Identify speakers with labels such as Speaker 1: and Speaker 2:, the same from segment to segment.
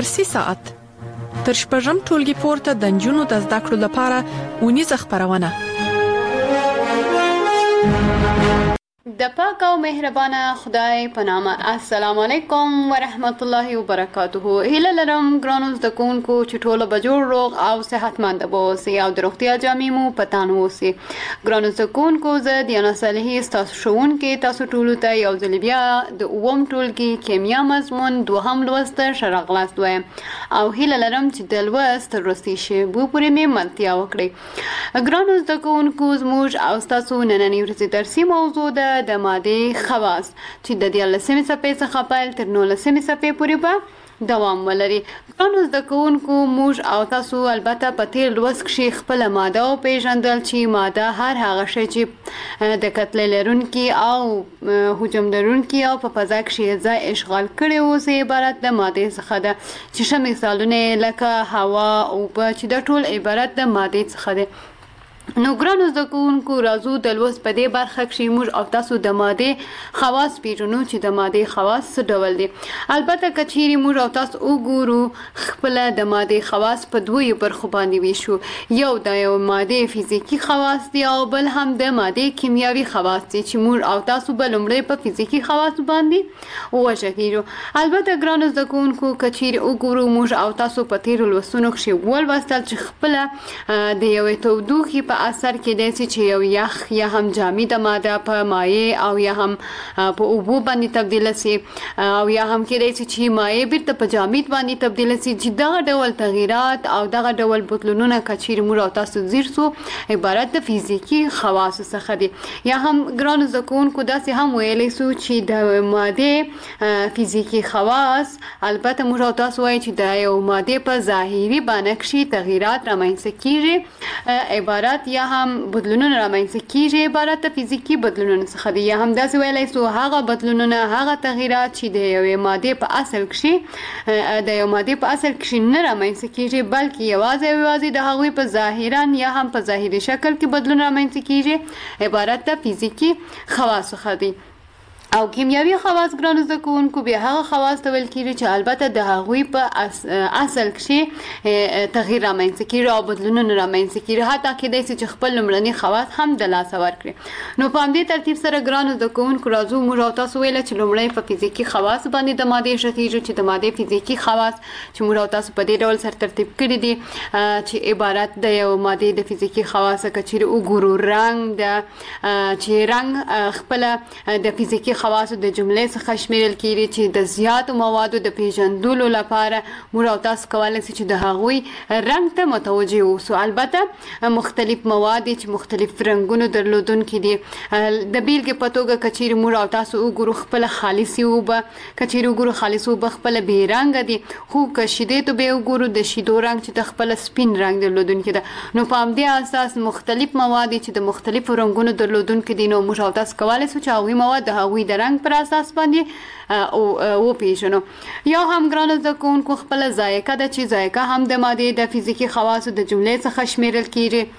Speaker 1: درسي ساعت تر شپږم ټولګي پورته د نجونو د زده کړو لپاره اونیزه خپرونه
Speaker 2: د پاک او مهربانه خدای په نامه. السلام علیکم ورحمت الله وبرکاته. هیله لرم ګرانو زده کوونکو چې ټول به جوړ روغ او صحتمند اوسئ او د روغتیا جامې مو په تن اوسي. ګرانو زده کوونکو زه دیانا صالحي ستاسو ښوونکې تاسو ټولو ته یو ځل بیا د اووم ټولګي کیمیا مضمون دوهم لوست ښه راغلاست وایم او هیله لرم چې د لوست تر وروستي شېبو پورې مې ملتیا وکړئ. ګرانو زده کوونکو زموږ او ستاسو نننۍ ورځې درسي موضوع ده د مادې خواص چې د 14مې صفحې څخه پیل تر 19مې صفحې پورې به دوام ولري. ګرانو زده کوونکو موږ او تاسو البته په تیر لوست کښې خپله ماده وپېژندل چې ماده هر هغه شی چې د کتلې لرونکي او حجم لرونکي او په فضا کښې ځای اشغال کړی اوسي عبارت د مادې څخه ده چې ښه مثالونه لکه هوا اوبه چې دا ټول عبارت د مادې څخه دی. نو ګرانو زده کوونکو راځو د لوست په دې برخه کښې موږ او تاسو د مادې خواص پیژنو چې د مادې خواص څه ډول دي. البته که چیرې موږ او تاسو وګورو خپله د مادې خواص په دویو برخو باندې ویشو. یو د یو مادې فزیکي خواص دي او بل هم د مادې کیمیاوي خواص دي چې موږ او تاسو به لومړی په فزیکي خواصو باندې وغږېږو. البته ګرانو زده کوونکو که چیرې وګورو موږ او تاسو په تیرو لوستونو کښې ولوستل چې خپله د یوې تودوخې په اثر کې دی چې یو یخ یا هم جامده ماده په مایع او یا هم په اوبو باندې تبدیله سي او یا هم کېدای شي چې مایع بیرته په جامد باندې تبدیله سي چې دغه ډول تغییرات او دغه ډول بدلونونه که چیرې موږ او تاسو ځیر سو عبارت د فزیکي خواصو څخه دي. یا هم ګرانو زده کوونکو داسې هم ویلی سو چې د مادې فزیکي خواص البته موږ او تاسو وایو چې د یو مادې په ظاهري بڼه کښې تغییرات رامنځته کېږي عبارت یا هم بدلونونه رامنځته کېږي عبارت د فزیکي بدلونونو څخه دي. یا هم داسې ویلی سو هغه بدلونونه هغه تغییرات چې د یوې مادې په اصل کښې نه رامنځته کېږي بلکې یوازې د هغوی په ظاهرا یا هم په ظاهري شکل کې بدلون رامنځته کېږي عبارت د فزیکي خواص څخه دي. او کیمیاوي خواص ګرانو زده کوونکو بیا هغه خواص ته ویل کېږي چې البته د هغوی په اصل کښې تغییر رامنځته کېږي او بدلونونه رامنځته کېږي حتی کېدای شي چې خپل لومړني خواص هم د لاسه ورکړي. نو په همدې ترتیب سره ګرانو زده کوونکو راځو موږ او تاسو ویله چې لومړی په فزیکي خواص باندې د مادې ښه کېږو چې د مادې فزیکي خواص چې موږ او تاسو په دې ډول سره ترتیب کړي دي چې عبارت د یو مادې د فزیکي خواص که چیرې وګورو رنګ د چې رنګ خپله د فزیکي خواصو د جملې څخه شمیرل کېږي چې د زیاتو موادو د پیژندلو لپاره موږ او تاسو کولی شو چې د هغوی رنګ ته متوجه اوسو. البته مختلف مواد چې مختلف رنګونو درلودونکي دي. د بیلګې په توګه که چیرې موږ او تاسو وګورو خپله خالصې اوبه که چیرې وګورو خالص اوبه خپله بې رنګه دي خو که شیدې ته بیا وګورو د شیدو رنګ چې د خپله سپین رنګ درلودونکي ده. نو په همدې اساس مختلف مواد چې د مختلفو رنګونو درلودونکي دي نو موږ او تاسو کولی شو چې هغوی مواد د هغوی د رنګ پر اساس باندې وپیژنو. یا هم ګرانو زده کوونکو خپله ذایقه ده چې ذایقه هم د مادې د فزیکي خواصو د جملې څخه شمیرل کېږي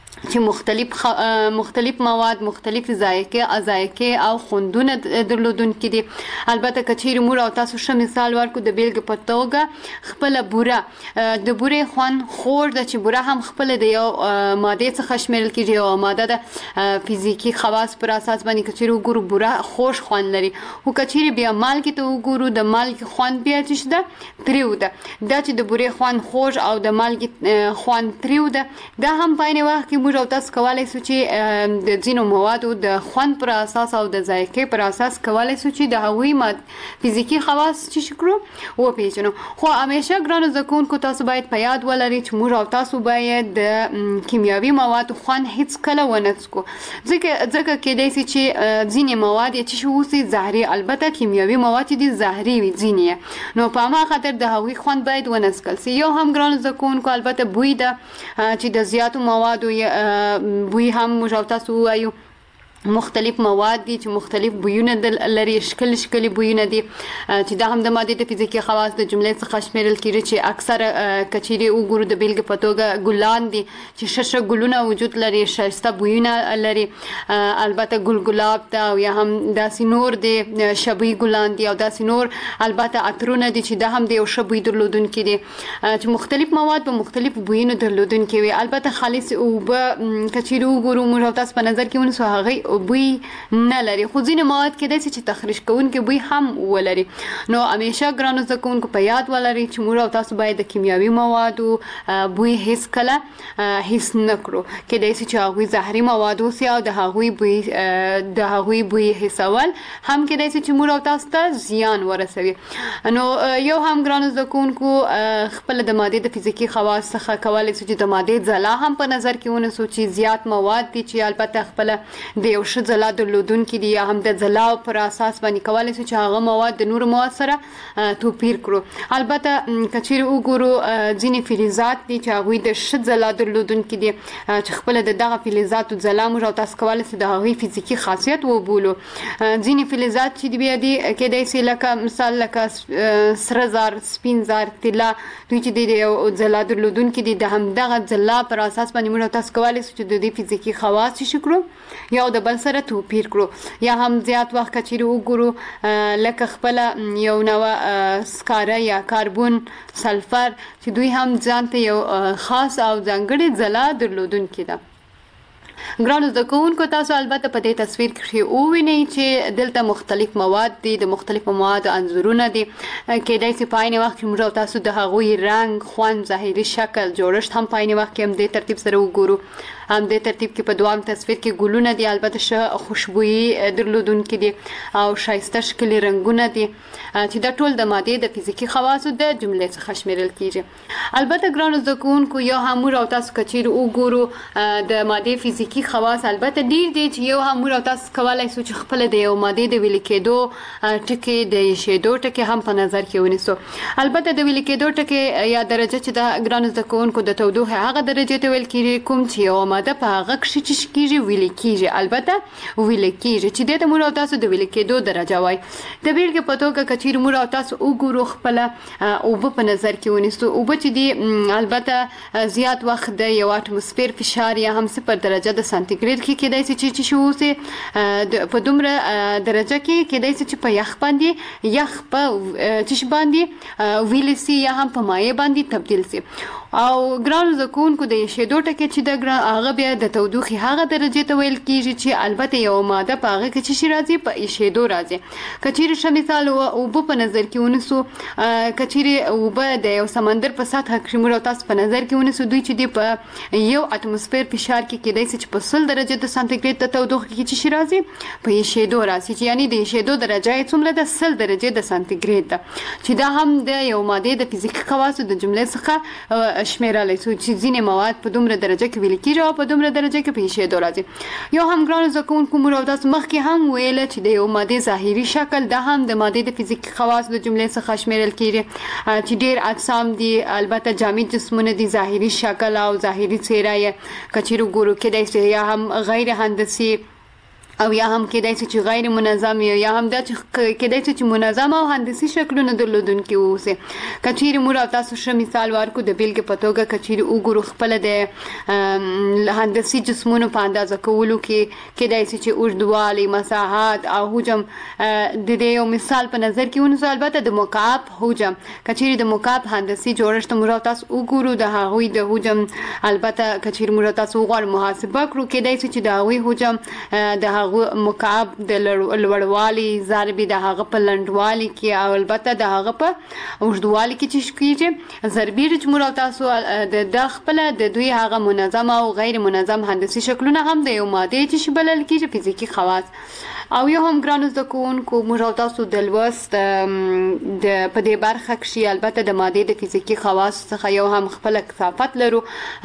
Speaker 2: چې مختلف مواد مختلف ذایقې او خوندونه درلودونکي دي. البته که چیرې موږ او تاسو ښه مثال ورکړو د بیلګې په توګه خپله بوره د بورې خوند خوږ ده چې بوره هم خپله د یو مادې څخه شمیرل کېږي یوه ماده د فزیکي خواص پر اساس باندې که چیرې وګورو بوره خوږ خوند لري خو که چیرې بیا مالګې ته وګورو د مالګې خوند بیا چې ده تریو ده. دا چې د بورې خوند خوږ او د مالګې خوند تریو ده دا هم په عین وخت کې موږ او تاسو کولی شو چې د ځینو موادو د خوند پر اساس او د ذایقې پر اساس کولی شو چې د هغوی فزیکي خواص چې کړو وپیژنو. خو همیشه ګرانو زده کوونکو تاسو باید په یاد ولرئ چې موږ او تاسو باید د کیمیاوي موادو خوند هیڅکله ونه څکو ځکه کېدای شي چې ځینې مواد یې چې اوسي زهري. البته کیمیاوي مواد چې دي زهري وي ځینې نو په هماغه خاطر د هغوی خوند باید ونه څکل سي. یو هم ګرانو زده کوونکو البته بوی ده چې د زیاتو موادو بوی هم موږ او تاسو ووایو مختلف مواد دي چې مختلف بویونه لري شکل بویونه دي چې دا هم د ماده د فزیکي خواص د جملې څخه شمیرل کیږي چې اکثر کچيري وګورو د بیلګې په توګه ګلان دي چې شش ګلونه وجود لري شایسته بویونه لري البته ګلاب ته او یا هم داسې نور دي شبي ګلان دي او داسې نور البته عطرونه دي چې دا هم د یو شبي درلودونکي دي چې مختلف مواد په مختلف بویونو درلودونکي وي البته خالص او به کچيري وګورو موږ تاسو په نظر کې ونیسو هغه بوی نه لري خو ځینې مواد کېدای شي چې تخریش کوونکي بوی هم ولري نو همیشه ګرانو زده کوونکو په یاد ولرئ چې موږ او تاسو باید د کیمیاوي موادو بوی هیڅ کله هیڅ نه کړو کېدای شي چې هغوی زهري مواد اوسي او د هغوی بوی حسول هم کېدای شي چې موږ او تاسو ته زیان ورسوي نو یو هم ګرانو زده کوونکو خپل د مادې د فزیکي خواص څخه کولی شو چې د مادې ځلا هم په نظر کې ونیسو چې زیات مواد دي چې البته خپل د یو ښه ځلا درلودونکي دي یا هم د ځلا پر اساس باندې کولی شو چې هغه مواد د نورو مواد سره توپیر کړو البته کچېرې وګورو ځینې فلزات دي چې هغوی د ښه ځلا درلودونکي دي چې خپله د دغه فلزاتو ځلا موږ او تاسو کولی شو د هغوی فزیکي خاصیت وبولو ځینې فلزات چې بیا دي کېدای شي لکه مثال لکه سره زر سپین زر طلا دوی چې د یو ځلا درلودونکي دي د همدغه ځلا پر اساس باندې موږ او تاسو کولی شو چې د دې فزیکي خواص څه کړو یا د بل سره توپیر کړو یا هم زیات وخت کچېرې وګورو لکه خپله یو نوع سکاره یا کاربون سلفر چې دوی هم ځان ته یو خاص او ځانګړې ځلا درلودونکې ده ګرانو زده کوونکو تاسو البته په دې تصویر کې ووینئ چې دلته مختلف مواد دي د مختلفو موادو انځورونه دي کېدای شي په عین وخت کې موږ تاسو د هغوی رنګ خوند ظاهري شکل جوړښت هم په عین وخت کې هم دې ترتیب سره وګورو هم دې ترتیب کې په دوام تصویر کې ګلونه دي البته ښه خوشبويي درلودونکي دي او ښایسته ښکلي رنګونه دي چې دا ټول د مادې د فزیکي خواصو د جملې څخه شمیرل کیږي البته ګرانو زده کوونکو یو هم موږ او تاسو کچېرې وګورو د مادې فزیکي خواص البته ډیر دي چې یو هم موږ او تاسو کولی شو چې خپله د یو مادې د ویلې کېدو ټکي د ایښېدو ټکي هم په نظر کې ونیسو البته د ویلې کېدو ټکي یا درجه چې د ګرانو زده کوونکو د تودوخې هغه درجې ته ویل کېږي کوم چې یو ماده په هغه کښې چې کېږي ویلې کېږي البته ویلې کېږي چې دې ته موږ او تاسو د ویلې کېدو درجه وایي د بیلګې په توګه که چیرې موږ او تاسو وګورو خپله اوبه په نظر کې ونیسو اوبه چې دي البته زیات وخت د یو اټموسفیر فشار یا هم 0 درجه د سانتیګریډ کې کېدای شي چې شو اوسي په دومره درجه کې کېدای شي چې په یخ باندې یخ په چش باندې ویل سي یا هم په مایع باندې تبدیل سي او ګرانو زده کوونکو د ایښېدو ټکي چې د هغه بیا د تودوخې هغه درجې ته ویل کېږي چې البته یو ماده په هغه کې چې راځي په ایښېدو راځي که چیرې ښه مثال اوبه په نظر کې ونیسو که چیرې اوبه د یو سمندر په سطحه کې موږ تاسو په نظر کې ونیسو دوی چې دی په یو اټموسفیر فشار کې کېدای شي چې په 100 درجه د سانتیګریډ د تودوخې کې چې راځي په ایښېدو راځي چې یعنی د ایښېدو درجه یې څومره ده 100 درجې د سانتیګریډ ده چې دا هم د یو مادې د فزیکي خواصو د جملې څخه شمیرلی شو چې ځینې مواد په دومره درجه کې ویل کېږي او په دومره درجه کې په ایښېدو راځي یو هم ګرانو زده کوونکو موږ او تاسو مخکې هم ویله چې د یو مادې ظاهري شکل دا هم د مادې د فزیکي خواصو د جملې څخه شمیرل کېږي چې ډېر اجسام دي البته جامد جسمونه دي ظاهري شکل او ظاهري څېره یې که چیرې وګورو کېدای شي یا هم غیر هندسي او یا هم کېدای شي چې غیر منظم یا هم دا چې کېدای شي چې منظم او هندسي شکلونه درلودونکي اوسي که چیرې موږ او تاسو ښه مثال ورکړو د بیلګې په توګه که چیرې وګورو خپله د هندسي جسمونو په اندازه کولو کې کېدای شي چې اوږدوالی مساحت او حجم د دې یو مثال په نظر کې ونیسو البته د مکعب حجم که چیرې د مکعب هندسي جوړښت موږ او تاسو وګورو د هغوی د حجم البته که چیرې موږ او تاسو وغواړو محاسبه کړو کېدای شي چې د هغوی حجم د هغه مکعب د لوړوالي ضربې د هغه په لنډوالي کې او البته د هغه په اوږدوالي کې چې کېږي ضربې چې موږ او تاسو د خپله د دوی هغه منظم او غیر منظم هندسي شکلونه هم د یو مادې چې بلل کېږي فزیکي خواص او یو هم ګرانو زده کوونکو موږ او تاسو د لوست په دې برخه کې البته د مادې د فزیکي خواص څخه یو هم خپل کثافت لرو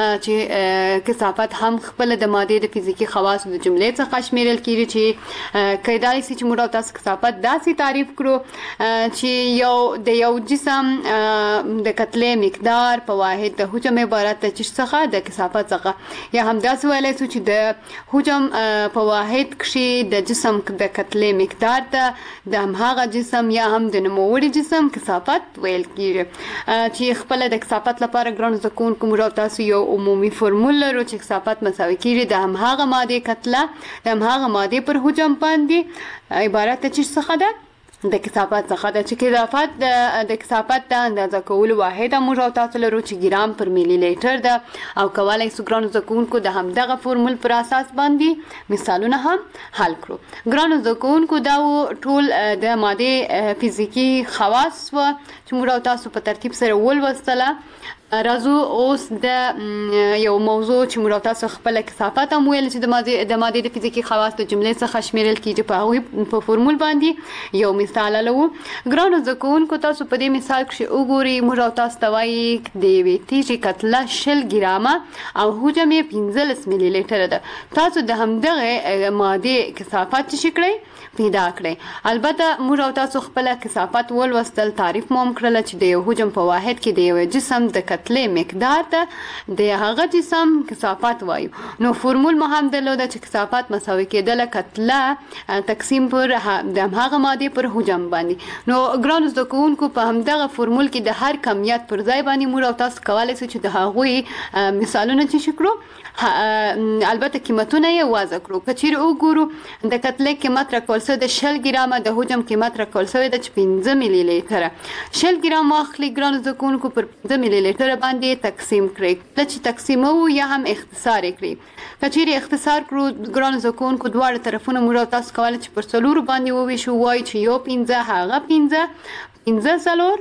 Speaker 2: چې کثافت هم خپل د مادې د فزیکي خواص د جملې څخه شمیرل کیږي چې کیدای شي چې موږ او تاسو کثافت داسې تعریف کړو چې یو جسم د کتلې مقدار په واحد د حجم عبارت د څخه د کثافت څخه یا هم داسې ویلای شو چې د حجم په واحد کې د جسم د کتلې مقدار ته د هماغه جسم یا هم د نوموړي جسم کثافت ویل کیږي چې خپل د کثافت لپاره ګرانو زده کوونکو موږ تاسو یو عمومي فرمول لرو چې کثافت مساوي کیږي د هماغه مادې کتله د هماغه مادې پر حجم باندې عبارت څخه ده د کثافت څخه د کثافت د کثافت د اندازه کولو واحد موږ او تاسو لرو چې ګرام پر ملي لیټر ده او کولای شو ګرانو زده کوونکو د همدغه فرمول پر اساس باندې مثالونه هم حل کړو ګرانو زده کوونکو دا ټول د ماده فزیکی خواص و چې موږ او تاسو په ترتیب سره ولوستله راځو اوس د یو موضوع چې موږ تاسو خپل کثافت هم ویل چې د ماده د فزیکي خواص د جملې څخه شمیرل کیږي په هغه په فرمول باندې یو مثال لرو ګرانو زده کوونکو تاسو په دې مثال کې وګورئ موږ تاسو ته وایي د یوې تیږې کتله 0 ګرامه او حجم یې 15 ملي لیټر ده تاسو د همدغه ماده کثافت چې پیدا کړئ البته موږ تاسو خپل کثافت ولوستل تعریف مو کړل چې د یو حجم په واحد کې د یو جسم د کتلې مقدار ته د هغه جسم کثافت وایو نو فرمول مو هم درلوده چې کثافت مساوي کېدل کتله تقسیم پر د هغه ماده پر حجم باندې نو ګرانو زده کوونکو په همدغه فرمول کې د هر کمیت پر ځای باندې موږ تاسو کولای شو چې د هغوی مثالونه چې شکرو البته قیمتونه یې واضح کړو کچیر وګورو د کتلې قیمت راکول شوی د 0 ګرامه د حجم قیمت راکول شوی د 15 ملي لیټر 0 ګرام اخلي ګرانو زده کوونکو پر 15 ملي لیټر باندې تقسیم کړئ چې تقسیمو یا هم اختصار کړئ کچیر اختصار کړو ګرانو زده کوونکو دواړه طرفونه موږ تاسو کولای چې پر 4 باندې وویشو وای چې یو 15 هغه 15 څلور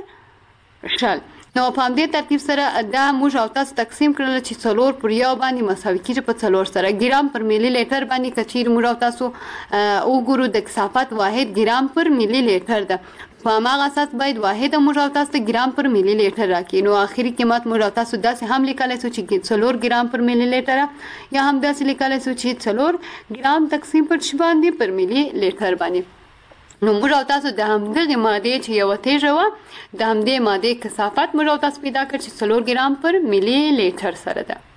Speaker 2: شل نو په همدې ترتیب سره دا موږ او تاسو تقسیم کړل چې 4 پر یو باندې مساوي کیږي په 4 سره ګرام پر ملي لیټر باندې کچیر موږ او تاسو وګورو د کثافت واحد ګرام پر ملي لیټر ده په هغه اساس باید واحد موږ او تاسو ګرام پر ملي لیټر راکې نو اخري قیمت موږ او تاسو داسې هم لیکلای شو چې 4 ګرام پر ملي لیټر یا هم داسې لیکلای شو چې 4 ګرام تقسیم پر باندې پر ملي لیټر باندې نو موږ او تاسو د همدغه ماده چې یو تیږه و د همدې ماده کثافت موږ او تاسو پیدا کړ چې 4 ګرام پر ملي لیټر سره ده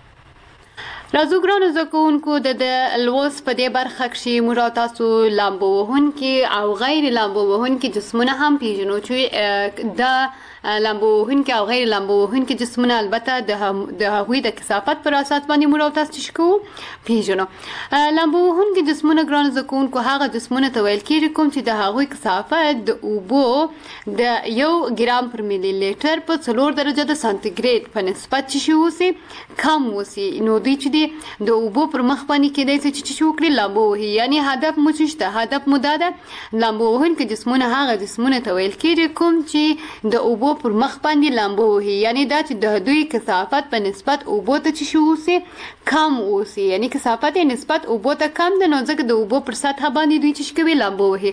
Speaker 2: راځو ګرانو زده کوونکو د لوست په دې برخه کې موږ تاسو لامبو وهونکي او غیر لامبو وهونکي جسمونه هم پیژنو چې د لامبو وهونکي او غیر لامبو وهونکي جسمونه البته د هغوی د کثافت پر اساس باندې موږ تاسو چې پیژنو لامبو وهونکي جسمونه ګرانو زده کوونکو هغه جسمونه ته ویل کېږي کوم چې د هغوی کثافت د اوبو د 1 ګرام پر ملي لیټر په 4 درجه د سانتیګریډ په نسبت چې اوسي کم اوسي نو دوی چې د اوبو پر مخ باندې کېدای شي چې وکړي لامبو وهي یعنی هدف مو څه هدف مو دا ده لامبو وهونکي جسمونه هغه جسمونه ته ویل کېږي کوم چې د اوبو پر مخ باندې لامبو وهي یعنی دا چې د دوی کثافت په نسبت اوبو ته چې اوسي کم اوسي یعنی کثافت یې نسبت اوبو ته کم ده نو ځکه د اوبو پر سطح باندې دوی چې کوي لامبو وهي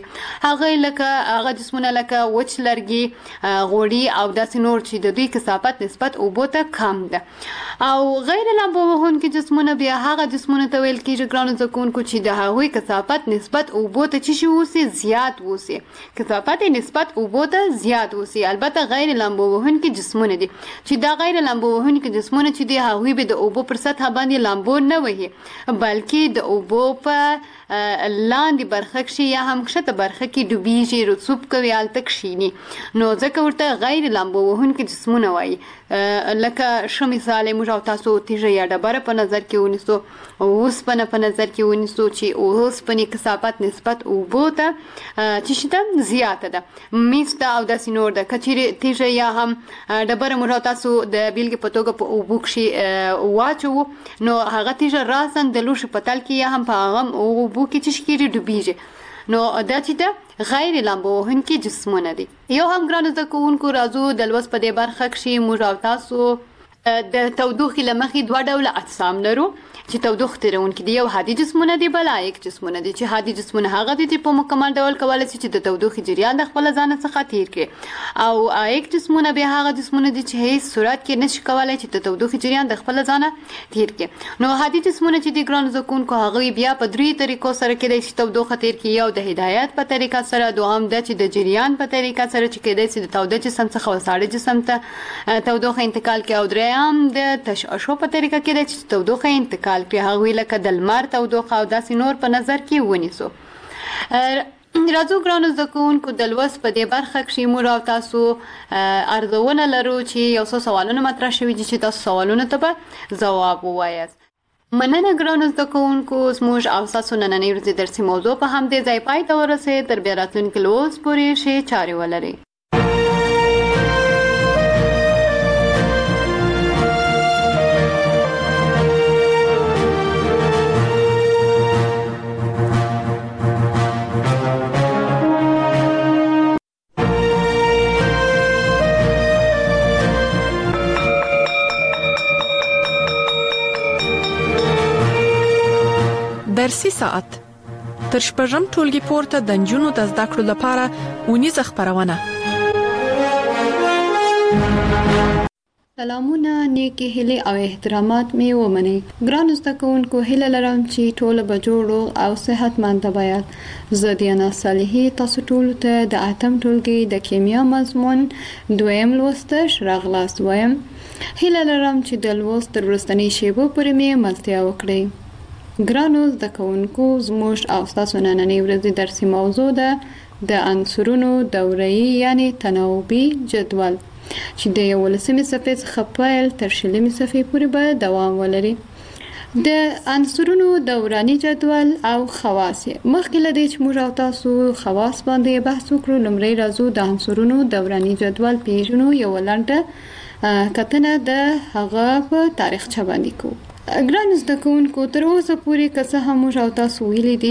Speaker 2: هغه جسمونه لکه وچ لرګي غوړي او داسې نور چې د دوی کثافت نسبت اوبو ته کم ده او غیر لامبو وهونکي جسمونه بیا هغه جسمونه ته ویل کېږي ګرانو زده کوونکو چې د هغوی کثافت نسبت اوبو ته چې اوسي زیات اوسي کثافت نسبت اوبو ته زیات اوسي البته غیر لامبو وهونکي جسمونه دي چې دا غیر لامبو وهونکي جسمونه چې دي هغوی به د اوبو پر سطح باندې لامبو نه وهي بلکې د اوبو په لاندې برخه کې یا هم کښته برخه کې ډوبېږي رسوب کوي هلته کښیني نو ځکه ورته غیر لامبو وهونکي جسمونه وایي لکه ښه مثال موږ او تاسو تیږه یا ډبره په نظر کې ونیسو اوسپنه په نظر کې ونیسو چې اوسپنې کثافت نسبت اوبو ته چې شته زیاته ده میز ته او داسې نور ده کچېرې تیږه یا هم ډبره موږ او تاسو د بیلګې په توګه په اوبو کښې واچوو نو هغه تیږه راساً د لوښي په تل کې یا هم په هغه اوبو کې چې کېږي ډوبېږي نو دا چې ده غیر لامبو وهونکي جسمونه دي یو هم ګرانو زده کوونکو راځو د لوست په دې برخه کې موږ او تاسو د تودوخې له مخې 2 ډوله اجسام لرو چې تودوخه تیرونکي دي. یو هادي جسمونه دي، بل عایق جسمونه دي. چې هادي جسمونه هغه دي چې په مکمل ډول کولی شي چې د تودوخې جریان د خپل ځان څخه تیر کړي، او عایق جسمونه بیا هغه جسمونه دي چې هیڅ صورت کې نشي کولی چې د تودوخې جریان د خپل ځان تیر کړي. نو هادي جسمونه چې دي ګرانو زده کوونکو هغوی بیا په درې طریقو سره کېدای شي تودوخه تیر کړي. یو د هدایت په طریقه سره، دوهم دا چې د جریان په طریقه سره چې کېدای شي د توده جسم څخه وساړه جسم ته تودوخه انتقال کړي، او درېیم د تشعشع په طریقه کېدای شي تودوخه انتقال کړي، هغوی لکه د لمر تودوخه او داسې نور په نظر کې ونیسو. راځو ګرانو زده کوونکو د لوست په دې برخه کې موږ او تاسو ارزونه لرو چې یو څو سوالونه مطرح شوي دي چې تاسو سوالونو ته به ځواب ووایاست. مننه ګرانو زده کوونکو، زموږ او ستاسو نننۍ ورځې درسي موضوع په همدې ځای پای ته ورسېد. تر بیا راتلونکي لوست پورې ښې چارې ولرئ.
Speaker 1: درسي ساعت تر شپږم ټولګي پورته د نجونو د زده کړو لپاره اونیزه خپرونه.
Speaker 2: سلامونه، نیکی هیلې او احترامات مې ومنئ. ګرانو زده کوونکو، هیله لرم چې ټوله به جوړ او صحتمند وایاست. زه دیانا صالحي تاسو ټولو ته د 8م ټولګي د کیمیا مضمون 2م لوستش راغلاست وایم. هیله لرم چې د لوست تر وروستنۍ شیبو پورې مې ملتیا وکړئ. ګرانو زده کوونکو، زموږ او ستاسو نننۍ ورځې درسي موضوع ده د عنصرونو دوره‌یي یعنی تناوبي جدول، چې د 11مې صفحې څخه پیل تر 20مې صفحې پورې به دوام ولري. د عنصرونو دوراني جدول او خواص. مخکې له دې چې موږ او تاسو خواص باندې بحث وکړو، لومړی راځو د عنصرونو دوراني جدول پیژنو. یو لنډه کتنه د هغه په تاریخچه باندې کوو. ګران زده کوونکو، تر اوسه پورې که څه هم موږ او تاسو ویلي دي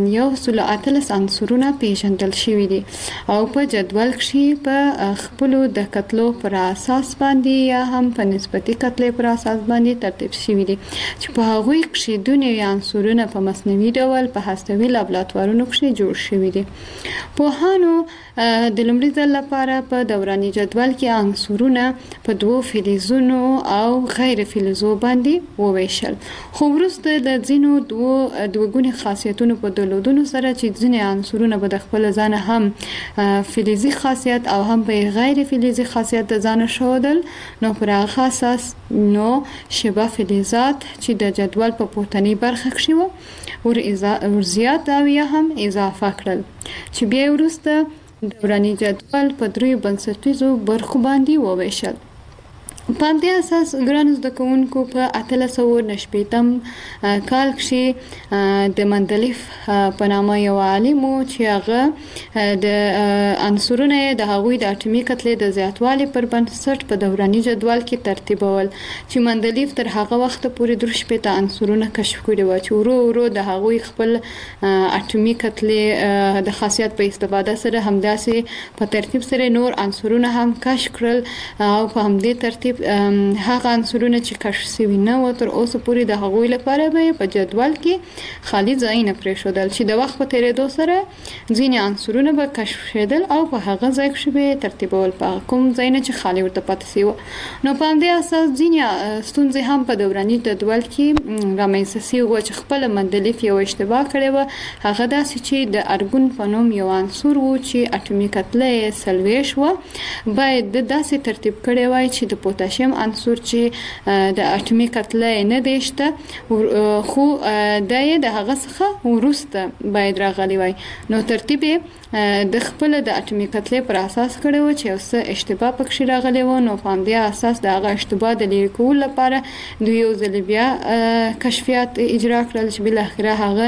Speaker 2: 113 عنصرونه پیژندل شوي دي او په جدول کې په خپلو د کتلو پر اساس باندې یا هم په نسبتي کتلې پر اساس باندې ترتیب شوي دي، چې په هغوی کې دونې عنصرونه په مصنوعي ډول په هستوي لابراتوارونو کې جوړ شوي دي. پوهانو د لومړي ځل لپاره په دوراني جدول کې عنصرونه په دوو فلزونو او غیر فلزو باندې وویشل، خو وروسته د ځینو دوه خاصیتونو په درلودلو سره چې ځینې عنصرونه به د خپل ځان هم فلزي خاصیت او هم په غیر فلزي خاصیت د ځان ښودل، نو پر هغه اساس نو شبه فلزات چې د جدول په پورتنۍ برخه کې وو ور زیات او یا هم اضافه کړل، چې بیا وروسته دوراني جدول په دریو بنسټیزو برخو باندې وویشل. په دې اساس ګرانو زده کوونکو په 1890 کال کې د مندلیف په نامه یو عالم چې هغه د عنصرونو د هغوی د اټومي کتلې د زیاتوالي پر بنسټ په دوراني جدول کې ترتیبول، چې مندلیف تر هغه وخت پورې 3 عنصرونه کشف کړي و، چې ورو ورو د هغوی خپل اټومي کتلې د خاصیت په استفاده سره همداسې په ترتیب سره نور عنصرونه هم کشف کړل، او په همدې ترتیب هغه عنصرونه چې کشف شوي نه و تر اوسه پورې د هغوی لپاره به په جدول کې خالي ځایونه پرېښودل، چې د وخت په تیریدو سره ځینې عنصرونه به کشف شېدل او په هغه ځای کې به ترتیبول په کوم ځایونه چې خالي ورته پاتې شوي. نو په همدې اساس ځینې ستونزې هم په دوراني جدول کې رامنځته شوي و، چې خپله مندلیف یو اشتباه کړې وه. هغه داسې چې د ارګون په نوم یو عنصر و چې اټومي کتله یې 40 وه، باید د داسې ترتیب کړی وای چې د پوتاشیم عنصر چې د اټومي کتله نه دی شته، خو دا یې د هغه څخه وروسته باید راغلی وای. نو ترتیب د خپل د اټومي کتلې پر اساس کړی و چې یو څه اشتباه پکې راغلی و. نو په همدې اساس د هغه اشتباه د لرې کولو لپاره دوی یو ځل بیا کشفیات اجرا کړل، چې بالاخره هغه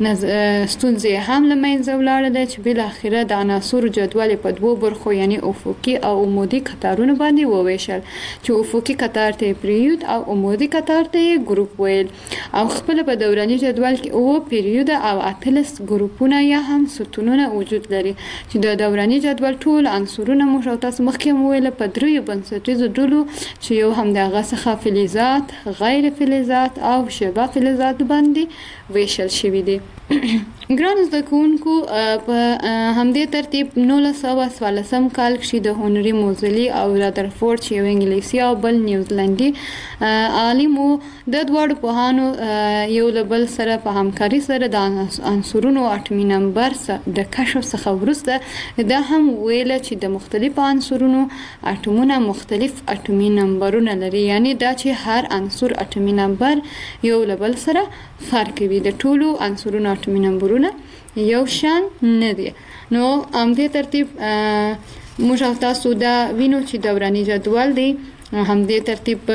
Speaker 2: ستونزې هم له منځه ولاړه، چې بالاخره د عناصرو جدول په دوو برخو یعنی افقي او عمودي قطارونو باندې وویشل، چې افقي قطار ته پریود او عمودي قطار ته ګروپ ویل او خپل په دوراني جدول کې او پریود او اتلس ګروپونه یا هم ستونونه وجود لري چې د دوراني جدول ټول عنصرونه موږ او تاسو مخکې ویل په دریو بنسټیزو ډلو چې یو هم دغه څخه فلزات، غیر فلزات او شبه فلزات باندې ویشل شوی دي. ګران زده کوونکو په همدې ترتیب 1914 کال کې د هنري موزلي او رادرفورد چې یو انګلیسي او بل نیوزیلندي عالم د دوړ پوهانو یو بل سره په همکاري سره د عنصرونو اټومي نمبر د کشف څخه وروسته دا هم ویل چې د مختلفو عنصرونو اټومونه مختلف اټومي نمبرونه لري، یعنی دا چې هر عنصر اټومي نمبر یو بل سره فرق کوي، د ټولو عنصرونو اټومي نمبرونه یو شان نه دي. نو همدې ترتیب موږ او تاسو دا وینو چې دوراني جدول دی همدې ترتیب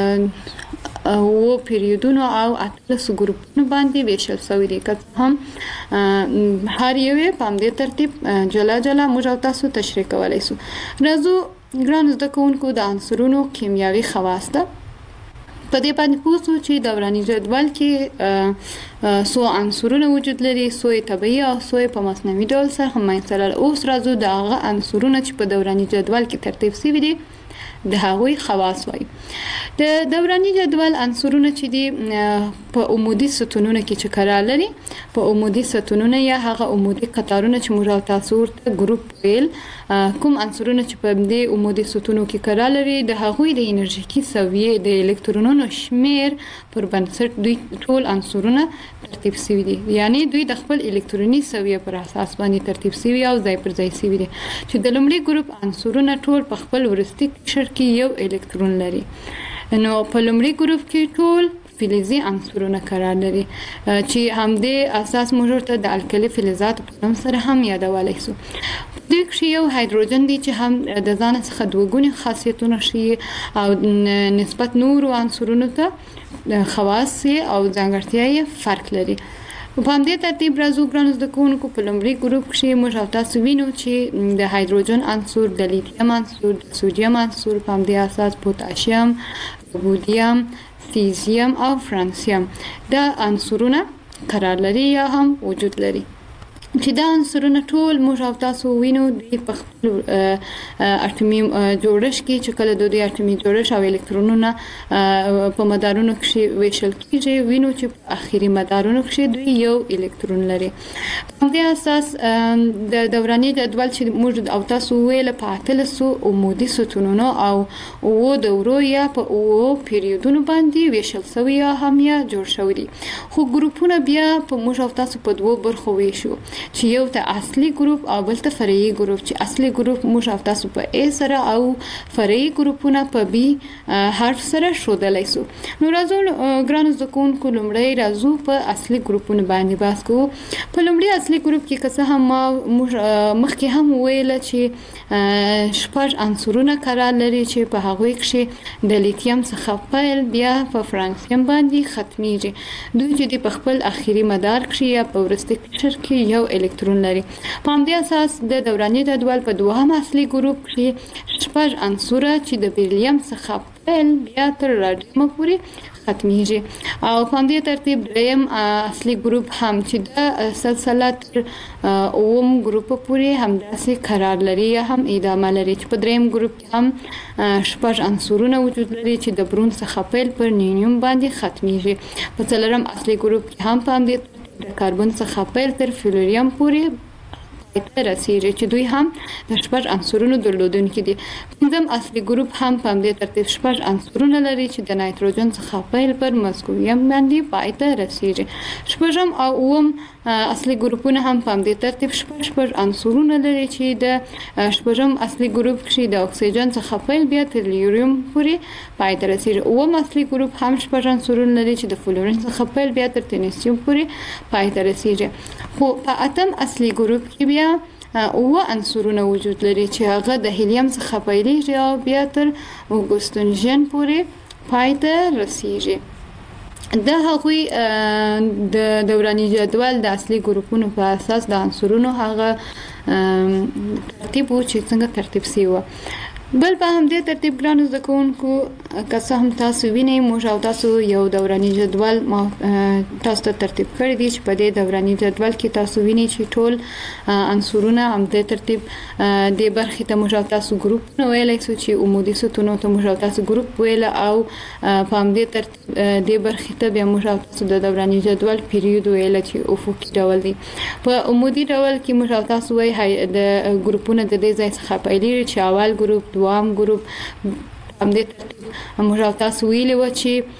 Speaker 2: او پیریودونو او اتلس ګروپونو باندې ویشل شوی دی، که هم هر یو په همدې ترتیب جلا جلا موږ او تاسو تشریح کولای شو. راځو ګران زده کوونکو د عنصرونو کیمیاوي خواص ته په دې باندې پوښتنه چې دوراني جدول کې څو عنصرونه وجود لري، څو طبيعي او څو په مصنوعي ډول سره منځته لري. اوس راځو د هغه عنصرونه چې په دوراني جدول کې ترتیب شوي دي د هغوی خواص وایي. د دوراني جدول عنصرونه چې دي په عمودي ستونونو کې چې قرار لري، په عمودي ستونونو یا هغه عمودي قطارونه چې موږ او تاسو ورته ګروپ ویل، کوم عنصرونه چې په دې عمودي ستونو کې قرار لري د هغوی د انرژیکي سویې د الکترونونو شمیر پر بنسټ دوی ټول عنصرونه ترتیب شوي دي، یعنی دوی د خپل الکتروني سویې پر اساس باندې ترتیب شوي او ځای پر ځای شوي دي چې د لومړي ګروپ عنصرونه ټول په خپل وروستي قشر کې یو الکترون لري. نو په لومړي ګروپ کې ټول فلزي عنصرونه قرار لري چې همدې اساس موږ ورته د الکلي فلزات په نوم سره هم یادولای شو. د کې یو هایدروجن دی چې هم د ځان څخه دوه ګونې خاصیتونه شي او نسبت نورو عنصرونو ته خواص او ځانګړتیاوې فرق لري. په همدې ترتیب راځو ګران زده کوونکو په لومړي ګروپ کې موږ او تاسو وینو چې د هایدروجن عنصر، د لیتیم عنصر، د سوډیم عنصر، په همدې اساس پوتاشیم، رودیم، سیزیم او فرانسیم دا عنصرونه قرار لري یا هم وجود لري چې دا عنصرونه ټول موږ او تاسو وینو د په خپل اټومي جوړښت کې چې کله د دوی اټومي جوړښت او الکترونونه په مدارونو کې ویشل کیږي، وینو چې په اخیری مدارونو کې دوی یو الکترون لري. په دې اساس د دوراني جدول چې موږ او تاسو ویل په اتلسو عمودي ستونونو او دورو یا په او پیریودونو باندې ویشل شوی یا هم یا جوړ شوی دي، خو ګروپونه بیا په موږ او تاسو په دوه برخو ویشو چې یو ته اصلي ګروپ او بل ته فرعي ګروپ، چې اصلي ګروپ موږ او تاسو په A سره او فرعي ګروپونه په B حرف سره ښودلای شو. نو راځو ګران زده کوونکو لومړی راځو په اصلي ګروپونو باندې بحث کوو. په لومړي اصلي ګروپ کې که څه هم موږ مخکې هم ویل چې شپږ عنصرونه قرار لري چې په هغوی کې د لیتیم څخه پیل بیا په فرانسیم باندې ختمیږي. دوی چې په خپل اخیری مدار کې یا په وروستي قشر کې یو الکترون لري. په همدې اساس د دوراني جدول په دوهم اصلي ګروپ کې شپږ عنصره چې د بیریلیم څخه پیل بیا تر راډیم پورې ختمیږي او په همدې ترتیب دریم اصلي ګروپ هم چې د سلسله تر اوم ګروپ پورې همداسې قرار لري یا هم ادامه لري، چې په دریم ګروپ کې هم شپږ عنصرونه وجود لري چې د برون څخه پیل پر نیونیم باندې ختمیږي. په څلورم اصلي ګروپ کې هم په همدې د کاربن څخه پیل تر فلوریم پورې ته رسیږي چې دوی هم د شپږ عنصرونو درلودونکي دي. پنځم اصلي ګروپ هم په همدې ترتیب شپږ عنصرونه لري چې د نایتروجن څخه پیل پر مسکویم باندې پای ته رسیږي. شپږم او اووم اصلي ګروپونه هم په همدې ترتیب شپږ عنصرونه لري چې د شپږم اصلي ګروپ کې د اکسیجن څخه پیل بیا تر لیوریم پورې پای ته رسیږي. اووم اصلي ګروپ هم شپږ عنصرونه لري چې د فلورین څخه پیل بیا تر تنیسیم پورې پای ته رسیږي. خو په اتم اصلي ګروپ کې بیا اوه عنصرونه وجود لري چې هغه د هیلیم څخه پیلېږي او بیا تر اوګوستنجن پورې پای ته رسیږي. د هغوی د دوراني جدول د اصلي ګروپونو په اساس د عنصرونو هغه ترتیب و چې څنګه ترتیب شوی و. بل په همدې ترتیب ګرانو زده کوونکو که څه هم تاسو وینئ موږ او تاسو یو دوراني جدول تاسو ته ترتیب کړی دی چې په دې دوراني جدول کې تاسو وینئ چې ټول عنصرونه همدې ترتیب د برخې ته موږ او تاسو ګروپ نو ویلای شو چې عمودي ستونو ته موږ او تاسو ګروپ ویل او په همدې ترتیب د برخې ته بیا موږ او تاسو د دوراني جدول پیریود ویل چې افقي ډول دی په عمودي ډول کې موږ او تاسو وایي د ګروپونو د دې ځای څخه پیلېږي چې اول ګروپ دوام ګروپ همدې ترتیب موږ او تاسو ویلي و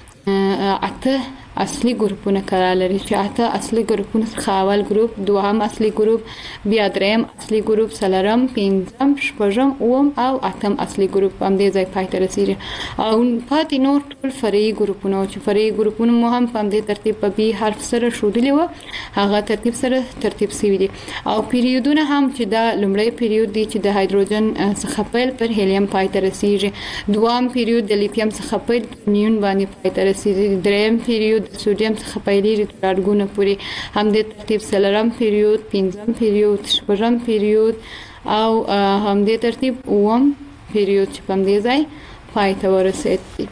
Speaker 2: چې اته اصلي ګروپونه کړه لري چې اته اصلي ګروپونه څخه اول ګروپ دوهم اصلي ګروپ بیا دریم اصلي ګروپ څلورم پنځم شپږم اووم او اتم اصلي ګروپ همدې ځای پای ته رسیږي او پاتې نور ټول فرعي ګروپونه چې فرعي ګروپونه مو هم په همدې ترتیب په بي حرف سره ښودلي و هغه ترتیب سره ترتیب شوي دي او پیریودونه هم چې دا لومړی پیریود دی چې د هایدروجن څخه پیل پر هیلیم پای ته رسیږي دوام پیریود د لیتیم څخه پیل نیون باندې پای ته رسیږي دریم پیریود د سوډیم څخه پیلېږي تر اډګونه پورې همدې ترتیب څلورم پیریود پنځم پیریود شپږم پیریود او همدې ترتیب اووم پیریود چې په همدې ځای پای ته ورسېد.